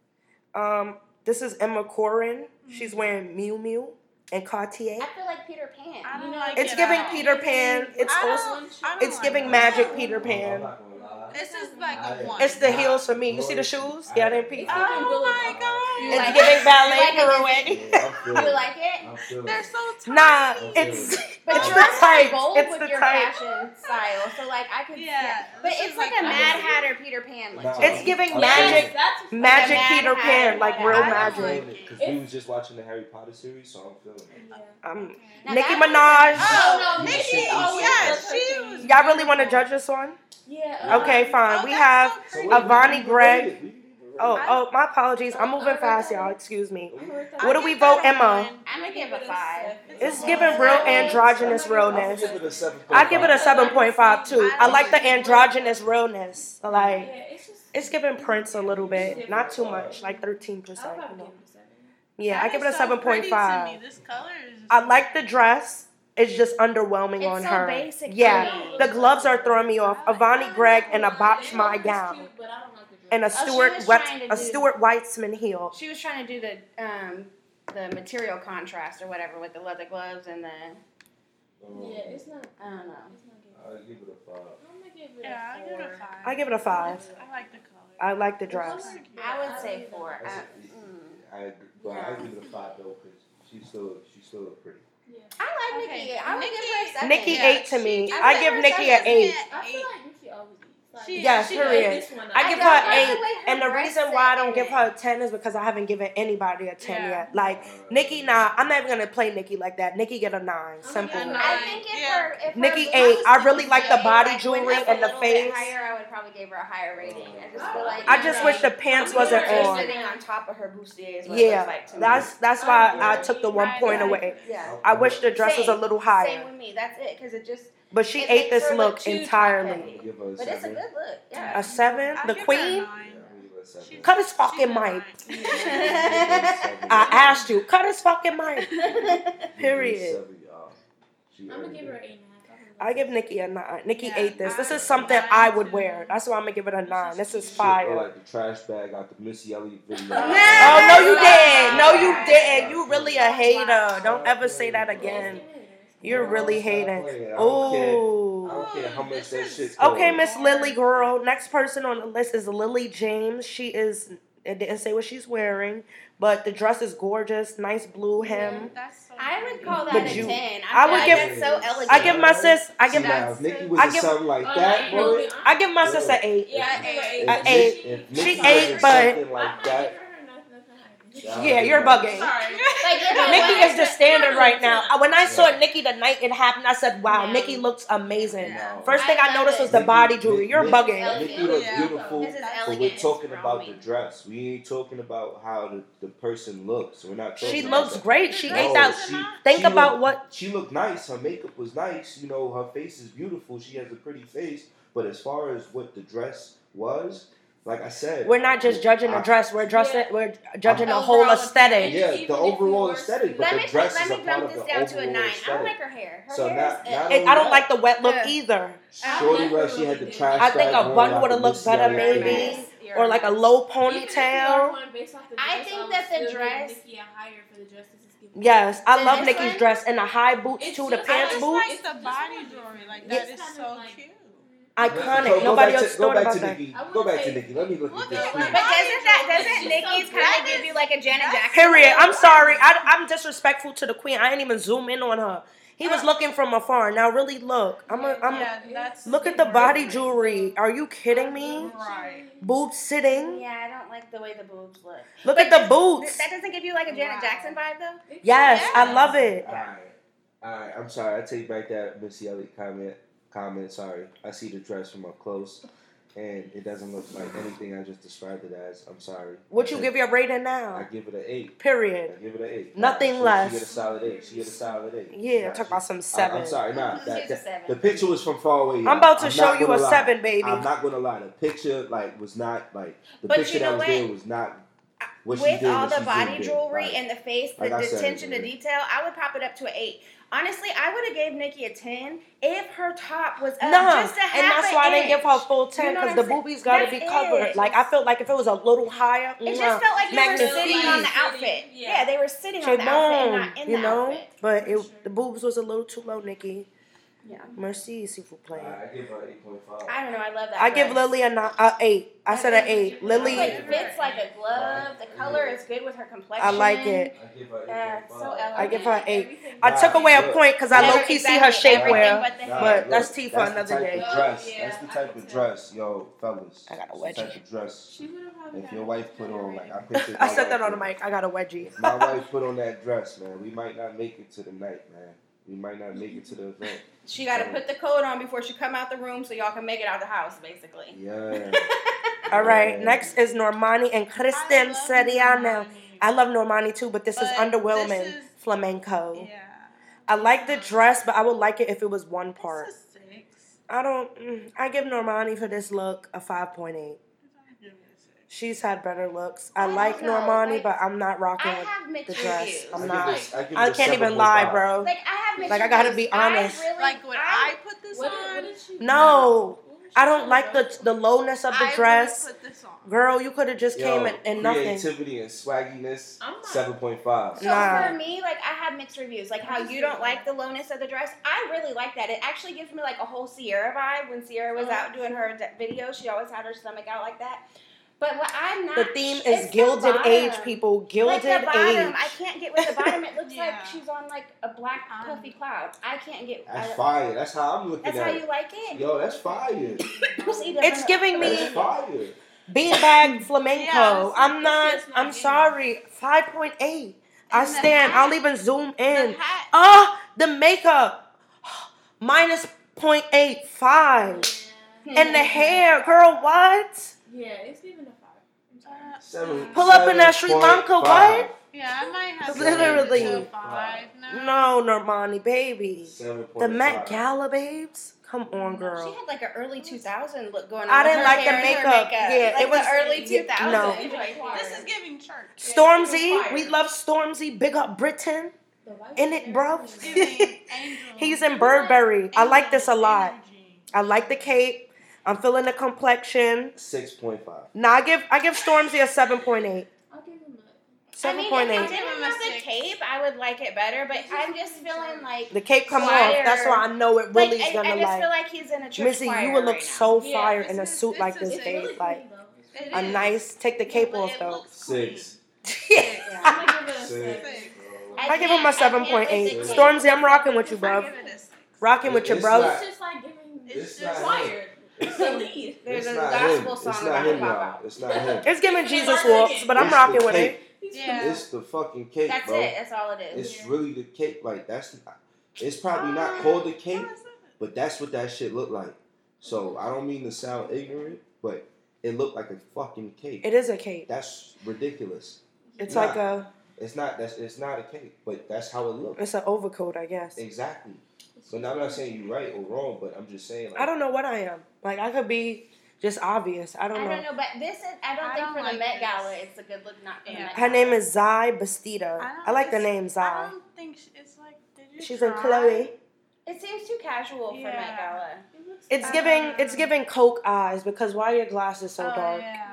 Um, this is Emma Corrin. She's wearing Miu Miu and Cartier. I feel like Peter Pan. I don't You know, like It's it giving at all. Peter Pan. It's I also don't, I don't it's like giving it. magic Peter I'm Pan. not gonna lie. This is like a I- one. It's the heels for me. You see the shoes? Yeah, they Pete. Oh my god. You It's like giving it? ballet You like it? pirouette. Yeah, I'm feeling You like it? I'm feeling They're it. so tight. Nah, it's But it's you're the also type. bold It's with the your type. fashion style, so like I could. Yeah, But this it's is like, like a a- Mad Hatter Peter Pan look. Nah, too. It's giving I'm magic, feeling That's magic Mad Peter Hatter. Pan, like real I don't magic. like it because we was just watching the Harry Potter series, so I'm feeling it. Yeah. Um, Now Nicki that was- Minaj. Oh, no, Nicki, Nicki always yes, does her she thing. was. Y'all really want to judge this one? Yeah. Okay, fine. Oh, We that's have so So pretty. wait, we Avani didn't even Greg. rate it. We didn't even rate Oh, it. oh, my apologies. I'm moving fast, y'all. Excuse me. I What do give we that vote, a Emma? one. I'm gonna give it a five. It's giving real androgynous I'll realness. give it a seven. I give it a seven point five too. I like the androgynous realness. Yeah, Like it's just. it's giving Prince a little bit, not too much, like thirteen I'll percent. probably You know. give it a seven. Yeah, I That give it is a so seven point pretty to me. five. This color is. I like the dress. It's just underwhelming It's on so her. basic to Yeah, me. the gloves are throwing me off. Avani Greg and a botch They my look gown cute, but I don't like the dress. and a Oh, she Stuart was Wet, trying to a do- Stuart Weitzman heel. She was trying to do the um the material contrast or whatever with the leather gloves and the Um, Yeah, it's not. I don't know. It's not good. I'll give it a five. I'm gonna give it Yeah, I a give it four. a five. I give it a five. I like the color. I like the dress. I would say four. That's Uh, a- mm. I, but I Yeah. give it a five though because she's still she's still look pretty. Yeah. I like Okay, Nikki. I would Nikki- give her a seven. Nikki Yeah, eight to she me. gives I her give a Nikki seven. an eight. I feel like Nikki always eats. Like, She- Yes, she period. does this one, I like, give I her don't an like eight, the way her and the breasts reason sit why I in don't give it. her a ten is because I haven't given anybody a ten Yeah. yet. Like Nikki, nah, I'm not even gonna play Nikki like that. Nikki get a nine, simple. give her a I nine. think if Yeah. her if Nikki her eight. boobs I really like the was body like, jewelry went up and a the little bit face. higher, I would probably give her a higher rating. I just feel like I just wish the pants wasn't Just on. sitting on top of her bustier is what it Yeah, looks like to me. that's that's why I Yeah. took the one Right, point right. away. yeah. I wish the dress was a Same. little Same higher, with me. That's it, because it just. but she it ate makes this her look too entirely. top-heavy. Give her a But it's a seven. good look. Yeah. A seven, I the give her a queen. nine. Yeah, I'll give her a seven. She's- Cut his she's fucking a mic. nine. I asked you, cut his fucking mic. Give her a Period. seven, y'all. She I'm gonna earned give her it. an eight and a half. I give Nikki a nine. Nikki Yeah, ate this. This I- is something nine I would too. wear. That's why I'm gonna give it a nine. This is Shit, fire. look like the trash bag out the Missy Elliott video. Oh no, you didn't. No, you didn't. You really a hater. Don't ever say that again. You're really hating. I Oh. don't care how much This that is- shit Okay, costs. Miss Lily girl. Next person on the list is Lily James. She is. It didn't say what she's wearing, but the dress is gorgeous. Nice blue hem. That's so I would pretty. call that But a you- ten. I I would would give- give so elegant. I give my sis. I See give. now, if Nikki was I in give- something like Oh, that, like, boy. no, I give my sis an eight. Yeah, I give her If an A eight. eight. Nick- if She Nikki was ate, in but- something like that. Yeah, you're bugging. Sorry. Like, if it Nikki was- is the standard right now. Uh, When I saw Nikki the night it happened, I said, "Wow, No. Nikki looks amazing." No. First thing I I love noticed it. was the Nikki- body jewelry. You're Nikki- bugging. Nikki looks Yeah. beautiful. This is But elegant. we're talking It's about the growing. dress. We ain't talking about how the, the person looks. We're not talking She about looks that. great. She No, ate that. she- Think she about looked- what. She looked nice. Her makeup was nice. You know, her face is beautiful. She has a pretty face. But as far as what the dress was, like I said, We're not just judging the I- dress. We're dressing. Yeah. We're judging the Overall whole aesthetic. Yeah, Even the if overall we were- aesthetic, but Let the me dress let is me a part jump of this the down to a overall nine. I aesthetic. don't like her hair. Her So hair not- is not uh, And I don't that. like the wet look Yeah. either. Shorty where she had the trash I think bag a on, bun like would have a looked Missy better, Elliott maybe, video. You're or like a right. low Even if we are ponytail. going based off the I dress, think would that the still give dress- Nikki a higher for the dress this is giving. Yes, I Then love this Nikki's one- dress and the high boots It's too. The just- I pants just boots, like the body jewelry. Like It's that is kind so of like- cute. iconic. Go- go Nobody back else to, go thought back about to that. Nikki. I would Go back to say- Nikki. Let me look at Look this. at But tweet. that. doesn't that doesn't She's so Nikki's pretty. kind of give you like a Janet Jackson? Period. I'm sorry. I, I'm disrespectful to the queen. I didn't even zoom in on her. He was looking from afar. Now really look. I'm a, I'm Yeah, that's look at the body jewelry. Are you kidding me? Right. Boots sitting. Yeah, I don't like the way the boobs look. Look But at the this- boots. That doesn't give you like a Janet Wow. Jackson vibe though. Yes, I love it. Alright. Alright, I'm sorry. I take back that Missy Elliott comment. Comment. Sorry. I see the dress from up close, and it doesn't look like anything I just described it as. I'm sorry. What you I give your rating I now? give it an eight. Period. I give it an eight. Nothing Nah, she, less. She get a solid eight. She get a solid eight. Yeah, Nah, talk she- about some I, seven. I'm sorry. Nah, that, She's a that- seven. the picture was from far away. I'm y'all. about to I'm show not you gonna a lie. seven, baby. I'm not gonna lie. The picture like was not like the But picture you know that was what? there was not what she With did. all when the she body zoomed in. jewelry Like, and the face, the like I said, attention to man. detail, I would pop it up to an eight. Honestly, I would have gave Nikki a ten if her top was up Nah, just a half and that's an why I didn't inch. give her full ten You know because what the I'm boobies saying? gotta be That's covered. it. Like I felt like if it was a little higher, It mwah, just felt like they were magnifique. sitting on the outfit. Yeah. Yeah, they were sitting Che on the outfit and bon, not in you the know. outfit. But For it, sure. the boobs was a little too low, Nikki. Yeah. Merci, s'il vous plaît. I give her eight point five. I don't know. I love that. I give dress. Lily a, ni- a eight. I said an eight. It Lily, like fits like a glove. The color is good with her complexion. I like it. I give her eight Yeah, point so five. elegant. I give her an eight. Everything. I took away a Look. point because I Every- low key see exactly, her everything shapewear. but the Nah, hair. But that's look, tea for that's another the type day. Of Oh, dress. yeah, That's the I type can of tell. dress, yo, fellas. I got a That's the wedgie. type of dress. She would have probably If got your it wife put on, like I better. pictured. I my said that wife on the put- mic. I got a wedgie. If my wife put on that dress, man, we might not make it to the night, man. We might not make it to the event. She got to put the coat on before she come out the room so y'all can make it out the house, basically. Yeah. All right, Yeah. next is Normani and Kristen love Seriano. Normani. I love Normani too, but this is But underwhelming this is- flamenco. Yeah. I like the dress, but I would like it if it was one part. It's a six. I don't. mm, I give Normani for this look a five point eight. Give it a six. She's had better looks. I, I don't like know, Normani, like, but I'm not rocking I with have mixed the dress. reviews. I'm I not. give this- I, give I this can't even seven point lie, five. bro. Like, I have mixed Like, I gotta reviews. be honest. I really, Like, would I, put this What, on? what did she do? No, What was she I don't doing, like bro? the the lowness of I the would dress. put this on. Girl, you could have just Yo, came in and nothing. creativity and swagginess, I'm not- seven point five. So Nah. for me, like I have mixed reviews. Like how you don't like the lowness of the dress. I really like that. It actually gives me like a whole Sierra vibe. When Sierra was out doing her de- videos, she always had her stomach out like that. But what I'm not. The theme it's is the gilded age, bottom. people. Like Gilded the bottom, age. I can't get with the bottom. It looks Yeah. like she's on like a black Um, puffy cloud. I can't get. That's I, fire. That's how I'm looking That's at how it. you like it. Yo, that's fire. You see the- It's giving me- That's fire. Beanbag flamenco. Yeah, this- I'm this not. is not I'm getting sorry. Five point eight. I And the stand. hat- I'll even zoom in. The hat. Ah, the makeup. Minus point eight five. And the hair, girl. What? Yeah, it's giving a five. I'm sorry. Uh, Seven, Pull up in that Sri Lanka, what? Yeah, I might have Literally. to give it a five now. No, Normani, baby. Seven point The Met five. Gala, babes. Come on, She girl. had like an early two thousand look going on. I with didn't her like the hair and her makeup. Yeah, like it was- the early yeah, two thousands. no. This is giving church. Stormzy, we love Stormzy. Big up Britain. The white In it, bro. It's giving angel. He's in Burberry. I like this a lot. Energy. I like the cape. I'm feeling the complexion. Six point five. Nah, I give I give Stormzy a seven point eight. I'll give him a. I Seven mean, point if eight. it didn't have the cape, I would like it better. But I'm just feeling like The cape come Fire. off. That's why I know it like really is I, gonna I just like. feel like he's in a church Missy, choir you would look right now. so Yeah, fire this in a is- suit this like is this, It's babe. really Like pretty, though. It a is. nice. Take the cape But off it though. looks clean. Six. Yeah. I'm gonna give it a Six. six. I give him a can't- I seven can't point with eight. the cape. Stormzy, I'm rocking with you, I bro. give it a six. Rocking with you, It's bro. not- It's just like giving. It's It's just required. It's the lead. There's It's a not gospel him. song It's about not to him, pop y'all. out. It's not him. It's giving It's Jesus the walks, but I'm It's the rocking with cape. it. He's Yeah. It's the fucking cake, That's bro. it. That's all it is. It's Yeah. really the cake. Like that's. It's probably Ah, not called the cake, no, it's not. but that's what that shit looked like. So I don't mean to sound ignorant, but it looked like a fucking cake. It is a cape. That's ridiculous. It's Nah. like a. It's not. That's. It's not a cake, but that's how it looks. It's an overcoat, I guess. Exactly. So now I'm not saying you're right or wrong, but I'm just saying. Like, I don't know what I am. Like I could be just obvious. I I don't don't know. know, but this is. I don't I think don't for like the Met this. Gala, it's a good look. Not for the Yeah. Met Her Gala. name is Zai Bastida. I I, don't- like the it's- name I Zai. don't think sh- it's like. Did you She's in try? Chloe. It seems too casual for Yeah. Met Gala. It looks It's Uh, giving. It's giving Coke eyes because why are your glasses so Oh, dark? yeah.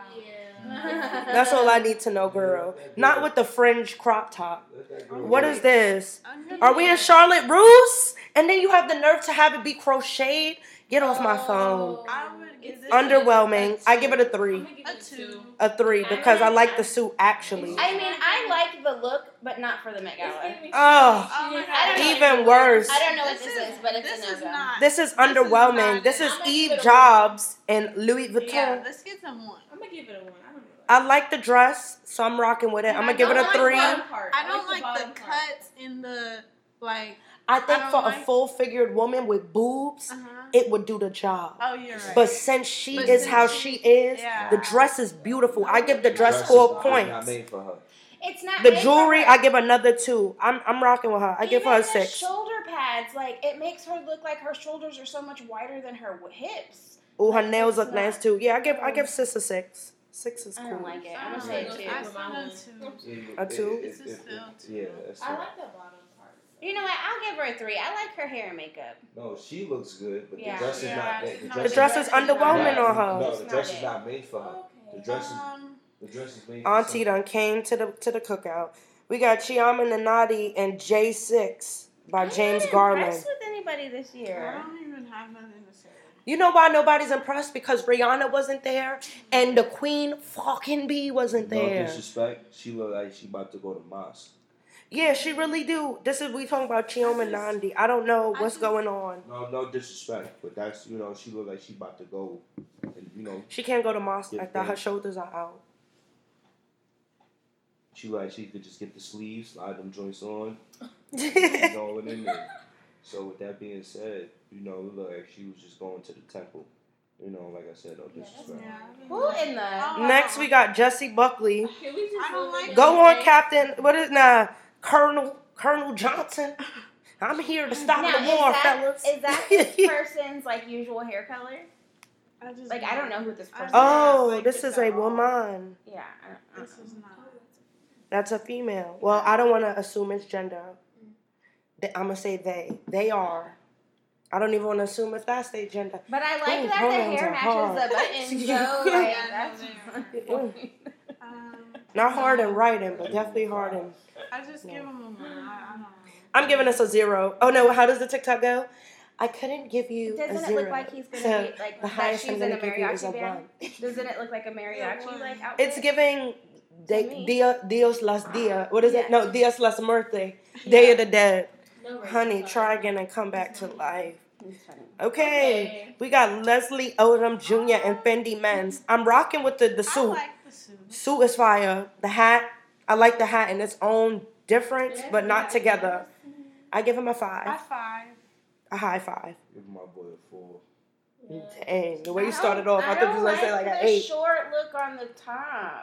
Yeah. That's all I need to know, girl. Not with the fringe crop top. Let that girl What go. is this? Underneath. Are we in Charlotte Russe? And then you have the nerve to have it be crocheted? Get off my phone. I would give this Underwhelming. a I give it a I'm three. gonna give A it a two. two. A three because I like the suit actually. I mean, I like the look, but not for the Met Gala. It's giving- Oh, Oh my I don't know. even worse. I don't know what This this is- is, but it's this a is no-go. not- This is This is underwhelming. not- This is I'm gonna give Eve it a Jobs and Louis Vuitton. Yeah, let's get some one. I'm gonna give it a one. I don't know. I like the dress, so I'm rocking with it. I'm gonna give it a I don't three. like Bottom part. I don't the like the bottom part. cuts in the like. I think I don't for like- a full-figured woman with boobs, Uh-huh. it would do the job. Oh, you're right. But since she But is since how she- she is, yeah. the dress is beautiful. I give the dress Dress is four not- points. Not made for her. It's not The made for jewelry, her. I give another two. I'm I'm rocking with her. I give her a Even the six. shoulder pads, like it makes her look like her shoulders are so much wider than her hips. Oh, her Like, nails it's look nice not- too. Yeah, I give I give sis a six. Six is I cool. don't like it. I'm I gonna say don't two. like I it. still do two. A two? It- it- It's it- a it- still two. Yeah, that's I it. like the bottom part. You know what? I'll give her a three. I like her hair and makeup. No, she looks good, but Yeah. the dress is Yeah. not. The No, The dress, dress is is not- underwhelming not, on her. No, It's the not dress it. is not made for her. The Okay. dress is Um, the dress is made for Auntie some- done came to the to the cookout. We got Chiama Nanati and J six by James I'm not Garland. impressed with anybody this I year. don't even have nothing to say. You know why nobody's impressed? Because Rihanna wasn't there and the Queen fucking Bee wasn't No there. disrespect. She look like she about to go to mosque. Yeah, she really do. This is we talking about Chioma Nandi. I don't know I what's just- going on. No, no disrespect, but that's you know she look like she about to go, and you know She can't go to mosque Yeah, like that. Her thanks. shoulders are out. she like she could just get the sleeves, slide them joints on, and all it in there. So with that being said, you know it looked like she was just going to the temple. You know, like I said, no disrespect. Yeah. Who in the? Oh. Next, we got Jessie Buckley. Can we just I don't move like it Go to on, the Captain. What is nah? Colonel Colonel Johnson. I'm here to stop Now, the is war, that, fellas. is that this person's like usual hair color? I just Like I don't know who this person Oh, Like this this is a at all. woman. is. Yeah. I don't, This is not. That's a female. Well, I don't want to assume it's gender. I'm gonna say they. They are. I don't even want to assume if that's their gender. But I like Ooh, that the pronouns hair are matches hard. the buttons. Yeah. So like Yeah, that's. no, Um, Not hard in writing, but definitely hard in. I just give him a one. I, I don't know. I'm giving us a zero. Oh no, how does the TikTok go? I couldn't give you Doesn't a it zero. look like he's gonna So be like the that highest she's I'm in a gonna give you is a mariachi band? one. Doesn't it look like a mariachi like outfit? It's giving de, me. dia, Dios las dia. What is Yeah. it? No, Dios las muerte. Day of the Dead. No worries, Honey, sorry. try again and come back to life. It's funny. Okay. Okay. We got Leslie Odom Junior and Fendi Men's. I'm rocking with the, the I suit. like the suit. Suit is fire. The hat, I like the hat in its own difference, but not together. I give him a High five. five. A high five. Give my boy a four. Yeah. Dang, the way you I don't- started off, I, thought you was gonna say like an the eight. short look on the top.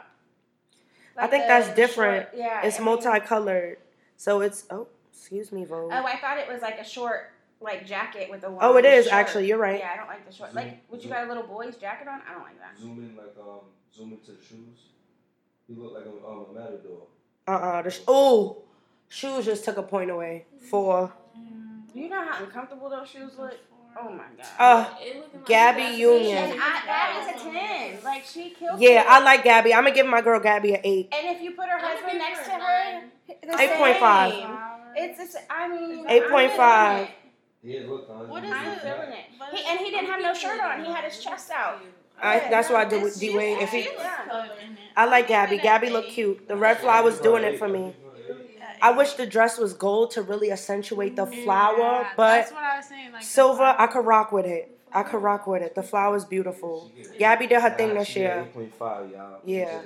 I Like think the that's different. short- yeah, It's I mean- multicolored. So it's, oh, excuse me, Vogue. Oh, I thought it was like a short like jacket with a long Oh, it is shirt. actually. You're right. Yeah, I don't like the short. Like, would you got a little boy's jacket on? I don't like that. Zoom in like um zoom into the shoes. You look like a, um, a matador. Uh-uh. The sh- oh, shoes just took a point away. Four. Do you know how uncomfortable those shoes look? Oh my god. Uh, It looking like Gabby that's- Union. and I, that is a ten. Like she killed. Yeah, it. I like Gabby. I'm gonna give my girl Gabby an eight. And if you put her I'm gonna husband give next her to a her, nine. the eight point five. same. It's just, I mean, eight point five. I'm feeling Yeah, look, honey. What is I'm it? feeling it. But He, and he didn't have no shirt on. He had his chest out. I, that's why I do It's with D Wade. If just- he, it's color in it. I like I'll Gabby. give it an Gabby look eight. cute. The red flower's doing it for me. Yeah, I eight. wish the dress was gold to really accentuate the Yeah, flower, that's but what I was saying. Like the silver, I flower. could rock with it. I could rock with it. The flower's beautiful. Gabby did her thing this year. eight point five, y'all. Yeah.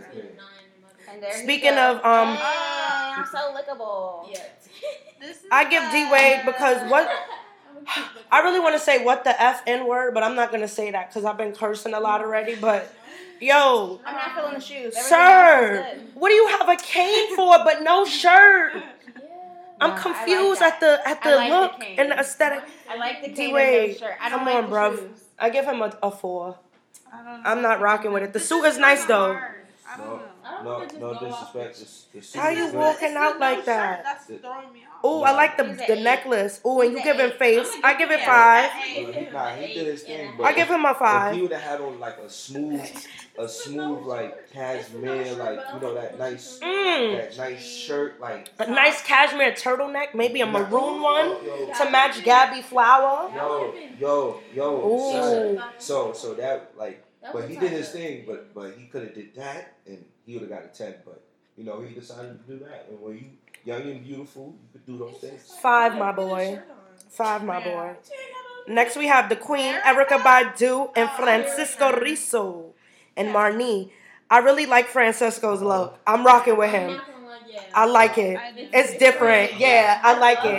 And there he Speaking goes. of, um, Hey, I'm so lickable. Yeah. This is I give D Wade because what I'm gonna keep I really want to say what the F N word, but I'm not gonna say that because I've been cursing a lot already. But yo, I'm not feeling the shoes. Everything sir, else is good. what do you have a cane for but no shirt? Yeah. I'm Nah, I confused like at the at I the like the look cane. and the aesthetic. I like the D cane and Wade, no shirt. I don't come like on, the bruv. shoes. I give him a, a four. I don't know. I'm not rocking with it. The This suit is nice kinda though. hard. I don't No, know. I don't no, wanna just no go disrespect. off This, the suit How is you good. walking It's the out no like shirt that? That's throwing me off. Oh, I like the He's an the eight. necklace. Oh, and you He's an give him eight. face. I'ma I give give him it a five. eight. Nah, he did his thing, but I give him a if five. he would have had on like a smooth, a smooth like cashmere, like you know that nice, Mm. that nice shirt, like A nice cashmere turtleneck, maybe a maroon one yo, to match Gabby Flower. yo, yo, yo, Ooh. son. So, so that like, That but was he did tight. his thing, but but he could have did that, and he would have got a ten. But you know, he decided to do that, and when you young and beautiful, you could do those things. Five, my boy. Five, my boy. Next, we have the Queen, Erica Badu, and Francisco Rizzo, and Marnie. I really like Francisco's look. I'm rocking with I'm him. not gonna lie, yeah. I like it. I did. It's different. Yeah, I like it.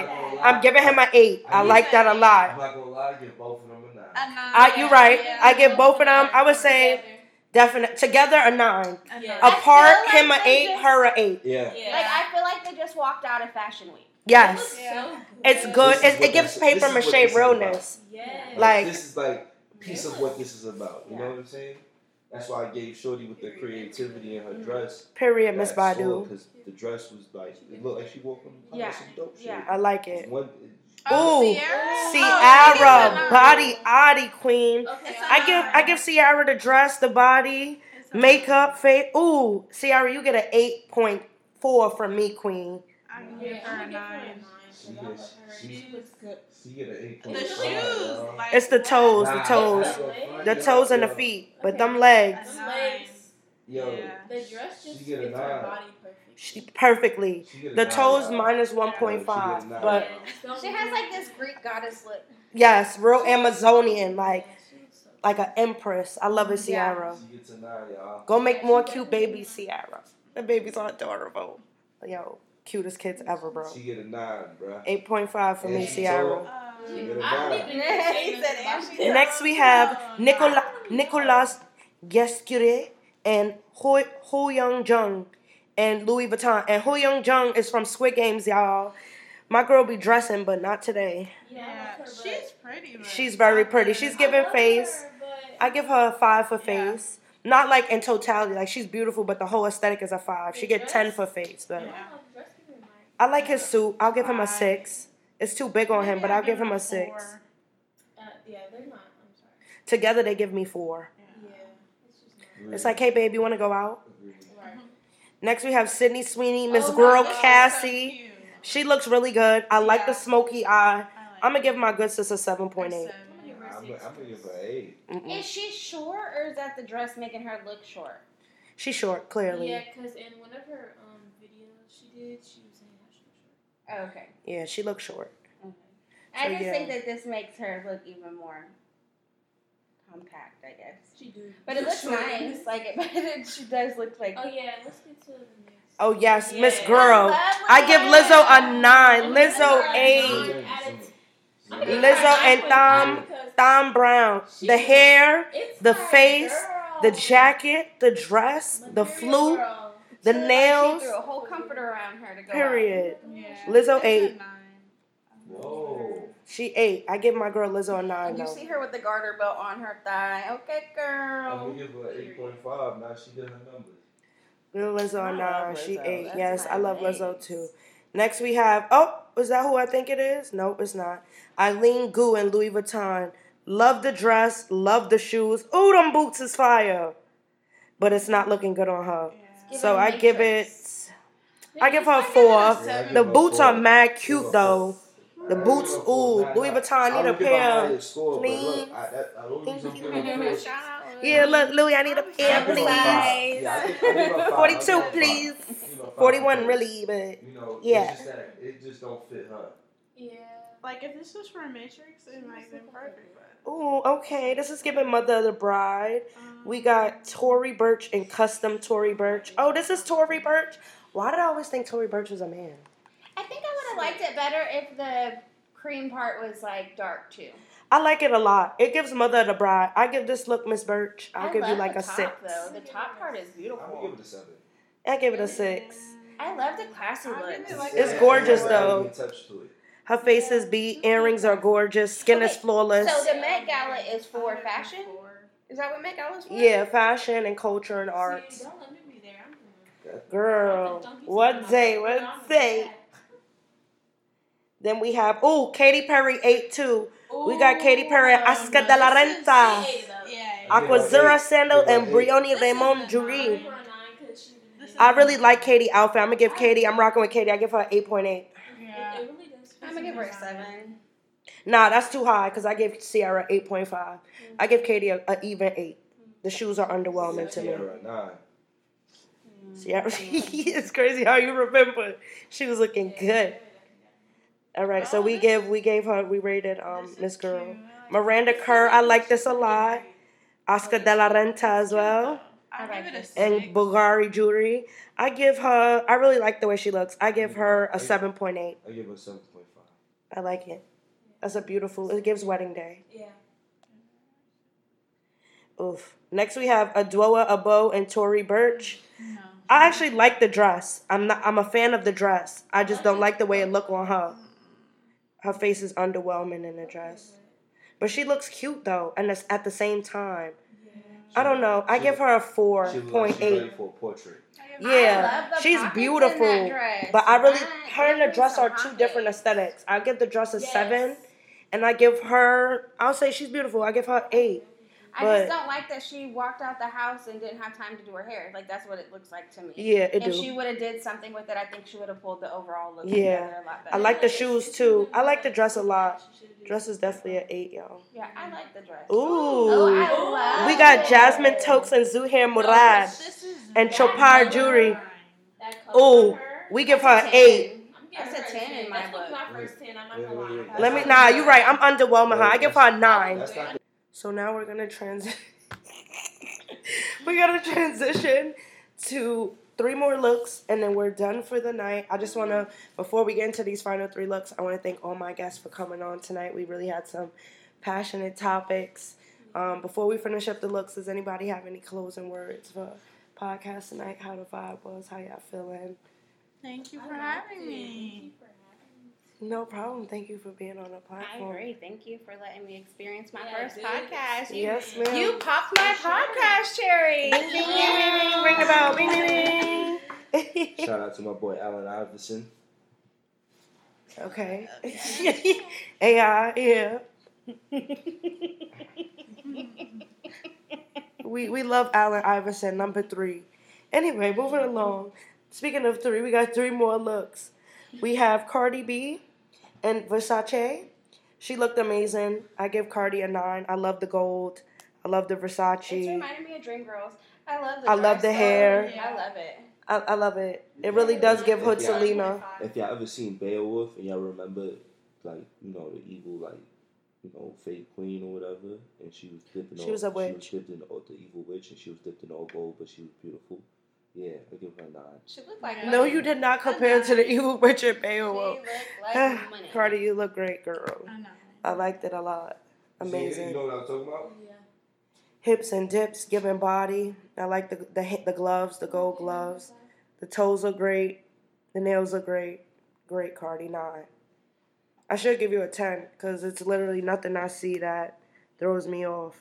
I'm giving him an eight. I like that a I'm lot. not gonna lie, I give both of them a nine. A nine. I, you're right. Yeah. I give both of them. I would say definite together a nine. A Yeah. nine. I Apart, feel like him a they eight, just- her a eight. Yeah. Yeah. Like I feel like they just walked out of Fashion Week. Yes, Yeah. it's good. This is It, what it gives this- paper this is what mache this is realness. Yes. Like- this is like a piece of what this is about. You Yeah. know what I'm saying? That's why I gave Shorty with the creativity in her dress. Period, Miss Badu. Because the dress was like, it looked like she wore some, Yeah. some dope shit. Yeah. I like it. One, Oh, Ooh, Sierra? Sierra, Oh, body, Audi queen. Okay. It's I give I give Sierra the dress, the body, It's a makeup, face. Ooh, Sierra, you get an eight point four from me, queen. I can Yeah, give her I'm a gonna give her a nine. nine. 'cause I love her. She- She looks good. she get an eight The point shoes, five. like It's the toes, the Nah, toes, nah, the nah, toes and the nah. feet, but Okay. them legs, Them legs. Yo, Yeah. The dress just She get a fits her nine. body perfect. she, perfectly. she get a The nine, toes y'all. minus one She point get five, a nine. but Yeah, just don't She do has it. like this Greek goddess look. yes, real Amazonian, like Yeah, she looks so like an empress. I love it, Sierra. She gets a nine, y'all. Go make more cute babies, Sierra. The babies are adorable. Yo, cutest kids ever, bro. She get a nine, bruh. Eight point five for me, And she Sierra. Um, She get a I don't nine. even He say said nothing about Ashley. it. Next we have Nicola, Nicolas Gescure and Ho, Ho Young Jung and Louis Vuitton. And Ho Young Jung is from Squid Games, y'all. My girl be dressing, but not today. Yeah, Yeah, I love her, but- she's pretty. But She's very pretty. not She's the- giving I love face. her, but- I give her a five for Yeah. face. Not like in totality, like she's beautiful, but the whole aesthetic is a five. She get ten for face, but Yeah. Oh, the dress is nice. I like his suit. I'll give him a Five. six. It's too big on him, but Maybe I'll give him her a six. four. Uh, yeah, they're not. I'm sorry. Together they give me four. Yeah, it's just not. It's like, hey babe, you want to go out? Right. Next we have Sydney Sweeney, Miss Oh my Girl God, Cassie. So cute. She looks really good. I like Yeah. the smoky eye. I like I'm gonna it. give my good sis a seven point eight. Seven. I'm gonna give her a I'm six. gonna give her an eight. Mm-mm. Is she short or is that the dress making her look short? She's short, clearly. Yeah, Yeah, because in one of her um videos she did, she was saying how she was short. Oh, okay. she looks short. Okay. I So, just yeah. think that this makes her look even more compact, I guess. She do. But it looks nice. Like it, but it, she does look like. Oh yeah, let's get to the next. Oh yes, Miss Yeah. Girl. I give Lizzo a nine. I'm gonna give Lizzo her a eight. nine out of- I'm gonna give her a Lizzo nine and point five Thom, because Thom Brown. The hair, it's the like, face, girl, the jacket, the dress, the material flute, girl. the She looked nails. Like she threw a whole comforter around her to go. Period. Yeah. Lizzo It's a eight. nine. Whoa. She eight. I give my girl Lizzo a out. nine And you though. see her with the garter belt on her thigh. Okay, I'm girl. gonna give her an eight point five. Now she did her numbers. Girl Lizzo a I nine. love She Lizzo. eight. That's Yes, my I love main. Lizzo too. Next we have, oh, is that who I think it is? Nope, it's not. Eileen Gu and Louis Vuitton. Love the dress, love the shoes. Ooh, them boots is fire. But it's not looking good on her. Yeah. So I give it, I give her a I four. give it a Yeah, I seven. give The her a boots four. are mad Give her cute a though. four. The I boots, give her a four. ooh, Nah, Louis nah. Vuitton I need a would give her pair. highest score, but Please. look, I, I, I don't Thank reason you. give her a four. Shout out. Yeah, look, Louis, I need a I pair, give her a please. five. Yeah, I give- I give her a five. I forty-two, give her a five. please. I give her a five forty-one, because, really, but You know, Yeah. it's just that it just don't fit her. Yeah. Like if this was for Matrix, it might have been perfect. But ooh, okay. This is giving Mother of the Bride. um, We got Tory Burch and custom Tory Burch. Oh, this is Tory Burch. Why did I always think Tory Burch was a man? I think I would have liked it better if the cream part was like dark too. I like it a lot. It gives Mother of the Bride. I give this look, Miss Birch. I'll I give love you like the a top, six. Though the top part is I'm gonna beautiful. give it a seven. I give it a six. I love the classy I looks. really like It's it. gorgeous, It has an though. elegant touch to it. Her face is beat. Earrings are gorgeous. Skin is Okay, flawless. So the Met Gala is for I give it a fashion. four. Is that what Met Gala is for? Yeah, fashion and culture and See, arts. don't let me be there. I'm gonna- Girl, I'm gonna dunk you what something day? like that. What I'm day? gonna- Then we have, oh, Katy Perry eight two. We Ooh, got Katy Perry, no, Oscar no, de la this is Renta. shade, though. Yeah. I give her Aquazura eight. Sandal Give her and eight. Brioni This is Raymond the I Jury. give her a nine 'cause she didn't- This is I really like Katie outfit. I'm gonna give Katie. I'm rocking with Katie. I give her eight point eight. Yeah. It, it really does. fit I'm gonna give her a sometimes. seven. Nah, that's too high because I gave Sierra eight point five. I give Katie a, a even eight. The shoes are underwhelming to me. Sierra, nine. Sierra, it's crazy how you remember. She was looking good. All right, so Oh, we this give is- we gave her we rated um This is Miss Girl. cute. I like Miranda this. Kerr, I like this a lot. Oscar de la Renta as well. I I give like it a this. six. And Bulgari jewelry. I give her. I really like the way she looks. I give her a seven point eight. I give her seven point five. I like it. That's a beautiful. It gives wedding day. Yeah. Oof. Next we have Adwoa Abo and Tory Burch. No. I actually like the dress. I'm not. I'm a fan of the dress. I just don't like the way it look on her. Her face is underwhelming in the dress, but she looks cute though, and it's at the same time. I don't know. I give her a four She was like point she's ready eight. for a portrait. Yeah, I love the she's pockets beautiful. in that dress. But I really, That her and the gives dress some are two pockets. different aesthetics. I give the dress a Yes. seven, and I give her. I'll say she's beautiful. I give her eight. I But- just don't like that she walked out the house and didn't have time to do her hair. Like, that's what it looks like to me. Yeah, it If do. she would have did something with it, I think she would have pulled the overall look Yeah. together a lot better. I like the shoes too. I like the dress a lot. Dress is definitely an eight, y'all. Yeah, I like the dress. Ooh. Oh, I love We got it. Jasmine Tokes and Zuhair Murad and Chopar Jury. That color Ooh, on her, we give That's her a an eight. I'm giving That's a her ten in my That's book. my first ten. I'm not Wait, gonna wait, lie. wait. Let me. Nah, you're right. I'm underwhelming her. I give her a nine. That's not. So now we're gonna transition. We're gonna transition to three more looks, and then we're done for the night. I just wanna, before we get into these final three looks, I wanna thank all my guests for coming on tonight. We really had some passionate topics. Um, before we finish up the looks, does anybody have any closing words for podcast tonight? How the vibe was? How y'all feeling? Thank you I for liked having it. me. Thank you for having me. No problem. Thank you for being on the I platform. agree. Thank you for letting me experience my Yeah, first dude. podcast. You, Yes, ma'am. you popped my podcast cherry. Bing, bing, bing, bing, bing. Ring the bell. Bing, bing, bing. Shout out to my boy Allen Iverson. Okay. A I, yeah. we we love Allen Iverson, number three. Anyway, moving along. Speaking of three, we got three more looks. We have Cardi B and Versace. She looked amazing. I give Cardi a nine. I love the gold. I love the It's Versace. reminded me of Dreamgirls. I love the I love dress, the though. hair. I love it. I, I love it. It really does give Hood Yeah. Selena. If y'all ever seen Beowulf and y'all remember, like, you know, the evil, like, you know, fake queen or whatever, and she was dipped in She all, was a She witch. was dipped in all, the evil witch, and she was dipped in all gold, but she was beautiful. Yeah, I give her a nine. She looked like No, money. you did not compare to the evil Richard She Beowulf. looked like money. Cardi, you look great, girl. I know. I liked it a lot. Amazing. You know what I'm talking about? Yeah. Hips and dips, giving body. I like the the hi- the gloves, the gold gloves. The toes are great. The nails are great. Great, Cardi, nine. I should give you a ten because it's literally nothing I see that throws me off.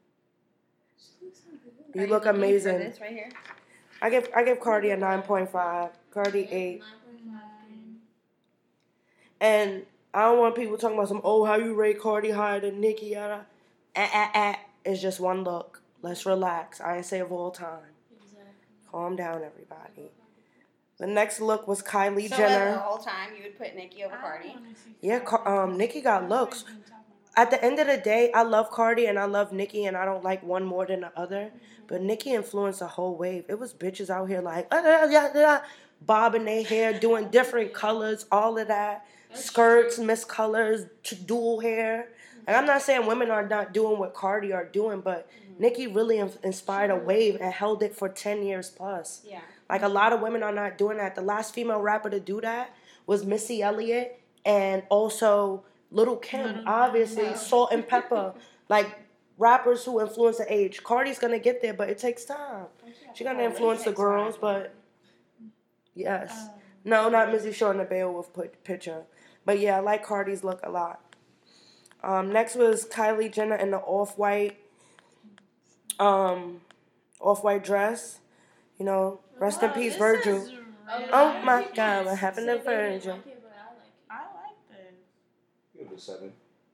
Are You look looking for amazing. this right here? I give I give Cardi a nine point five. Cardi eight. Nine. And I don't want people talking about some, oh, how you rate Cardi higher than Nicki, yada. Ah, ah, ah. It's just one look. Let's relax. I ain't say of all time. Exactly. Calm down, everybody. The next look was Kylie So Jenner. the whole time you would put Nicki over Cardi? Yeah, Car- um, Nicki got looks. At the end of the day, I love Cardi and I love Nicki, and I don't like one more than the other. But Nicki influenced a whole wave. It was bitches out here like, ah, ah, ah, ah, bobbing their hair, doing different colors, all of that. Skirts, miscolors, t- dual hair. And I'm not saying women are not doing what Cardi are doing, but Nicki really in- inspired a wave and held it for ten years plus. Yeah. Like, a lot of women are not doing that. The last female rapper to do that was Missy Elliott and also Little Kim, obviously, Salt and Pepper. Like, rappers who influence the age. Cardi's going to get there, but it takes time. She's going to influence the girls, but yes. No, not Missy showing the Beowulf put picture. But yeah, I like Cardi's look a lot. Um, next was Kylie Jenner in the off-white, um, off-white dress. You know, rest in peace, Virgil. Oh my God, what happened to Virgil? I like this. Give it a seven.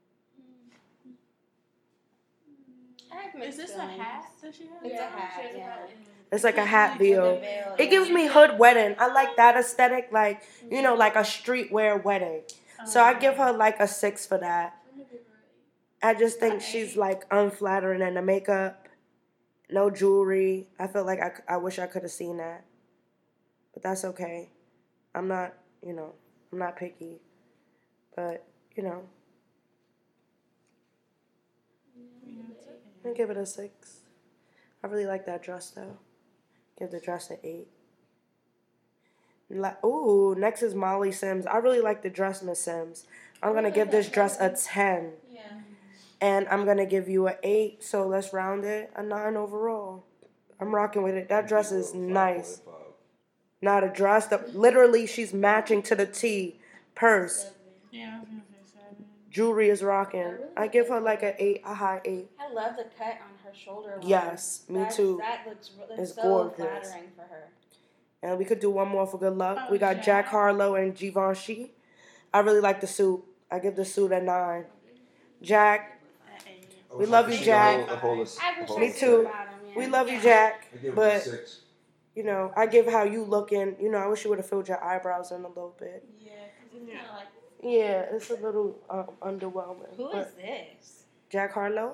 I have Is mixed this a feelings. hat that she has? It's a hat, yeah. It's like a hat With the veil. veil, It yeah. gives me hood wedding. I like that aesthetic, like, you know, like a streetwear wedding. So I give her like a six for that. I just think she's like unflattering in the makeup, no jewelry. I feel like I, I wish I could have seen that, but that's okay. I'm not, you know, I'm not picky, but you know, I give it a six. I really like that dress though. Give the dress an eight. La- Ooh, next is Molly Sims. I really like the dress, Miss Sims. I'm gonna give this dress a ten. Yeah. And I'm gonna give you an eight. So let's round it a nine overall. I'm rocking with it. That dress is nice. Not a dress. The, literally, she's matching to the T. Purse. Yeah, I was gonna say seven. Jewelry is rocking. I give her like an eight, a high eight. I love the cut on her shoulder line. Yes, me That's- too. That looks really It's so gorgeous. flattering for her. And we could do one more for good luck. Oh, We got Jack. Jack Harlow and Givenchy. I really like the suit. I give the suit a nine. Jack, At eight. we love you, Jack. I wish Me I too. knew about him, yeah. We love you, Yeah. Jack. I give it a But, six. you know, I give how you looking. You know, I wish you would have filled your eyebrows in a little bit. Yeah, because it's kind of like. Yeah, it's a little um, underwhelming. Who but is this? Jack Harlow?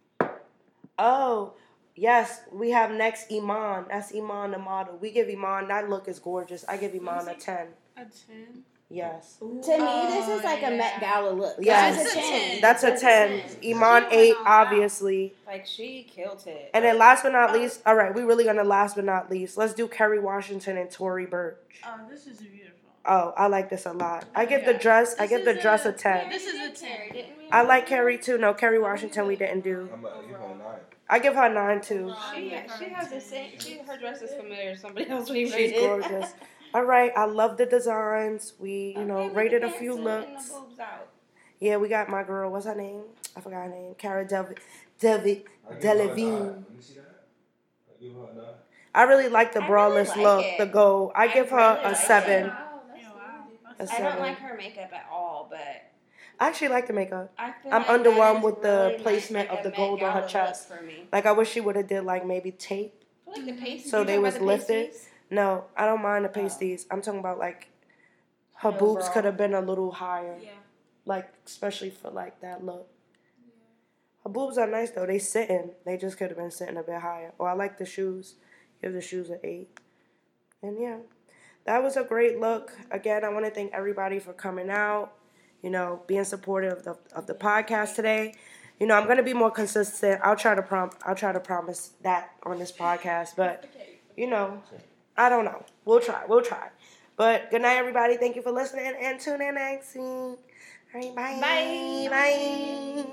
Oh, yes. We have next Iman. That's Iman the model. We give Iman, that look is gorgeous. I give Iman a ten. A ten. Yes. To me, this is like a yeah. Met Gala look. Yes. That's a That's a ten. ten. That's a ten. Iman She eight, went all out. obviously. Like, she killed it. And then last but not least, all right, we really gonna last but not least. Let's do Kerry Washington and Tory Burch. Oh, this is beautiful. Oh, I like this a lot. I give the dress, I This give the is dress a a- ten. This is a Carrie, ten. didn't we? I like Kerry too. No, Kerry Washington we didn't do. I'm gonna give her a nine. I give her a nine too. She, she has the same. She, her dress is familiar to somebody else we She's rated. gorgeous. All right, I love the designs. We, you know, Okay, with rated the a few pantsuit and looks. the boobs out. Yeah, we got my girl. What's her name? I forgot her name. Cara Devi, Devi, I give her a nine. Delevingne. Let me see that. I give her a nine. I really like the I really braless like look, it. the gold. I I give her really a like seven. it. Wow, that's Yeah, wow. really- A I seven. don't like her makeup at all, but I actually like the makeup. I feel I'm like that underwhelmed is with the really placement nice, of like the a gold Met on her Gala chest. look For me. Like I wish she would have did like maybe tape. I feel like the pasties. So you they talking was about the lifted. pasties? No, I don't mind the Oh. pasties. I'm talking about like her The boobs overall. could have been a little higher. Yeah. Like especially for like that look. Her boobs are nice though. They sitting. They just could have been sitting a bit higher. Oh, I like the shoes. Give the shoes an eight. And yeah, that was a great look. Again, I want to thank everybody for coming out. You know, being supportive of the, of the podcast today. You know, I'm gonna be more consistent. I'll try to prom. I'll try to promise that on this podcast. But you know, I don't know. We'll try. We'll try. But good night, everybody. Thank you for listening and tune in next week. All right, bye. Bye. Bye.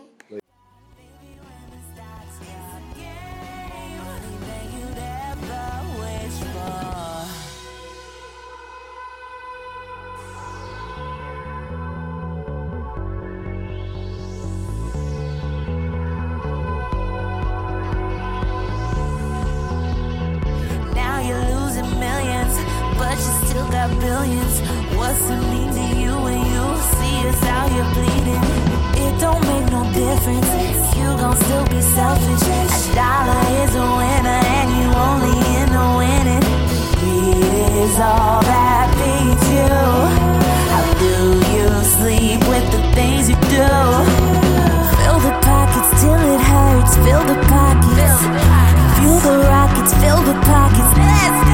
Now you're losing millions, but you still got billions. What's it mean to you when you see us out here bleeding? It don't make no difference, you gon' still be selfish. A dollar is a winner and you only in the winning. Greed is all that feeds you. How do you sleep with the things you do? Fill the pockets till it hurts, fill the pockets. Fuel the rockets, fill the pockets. Let's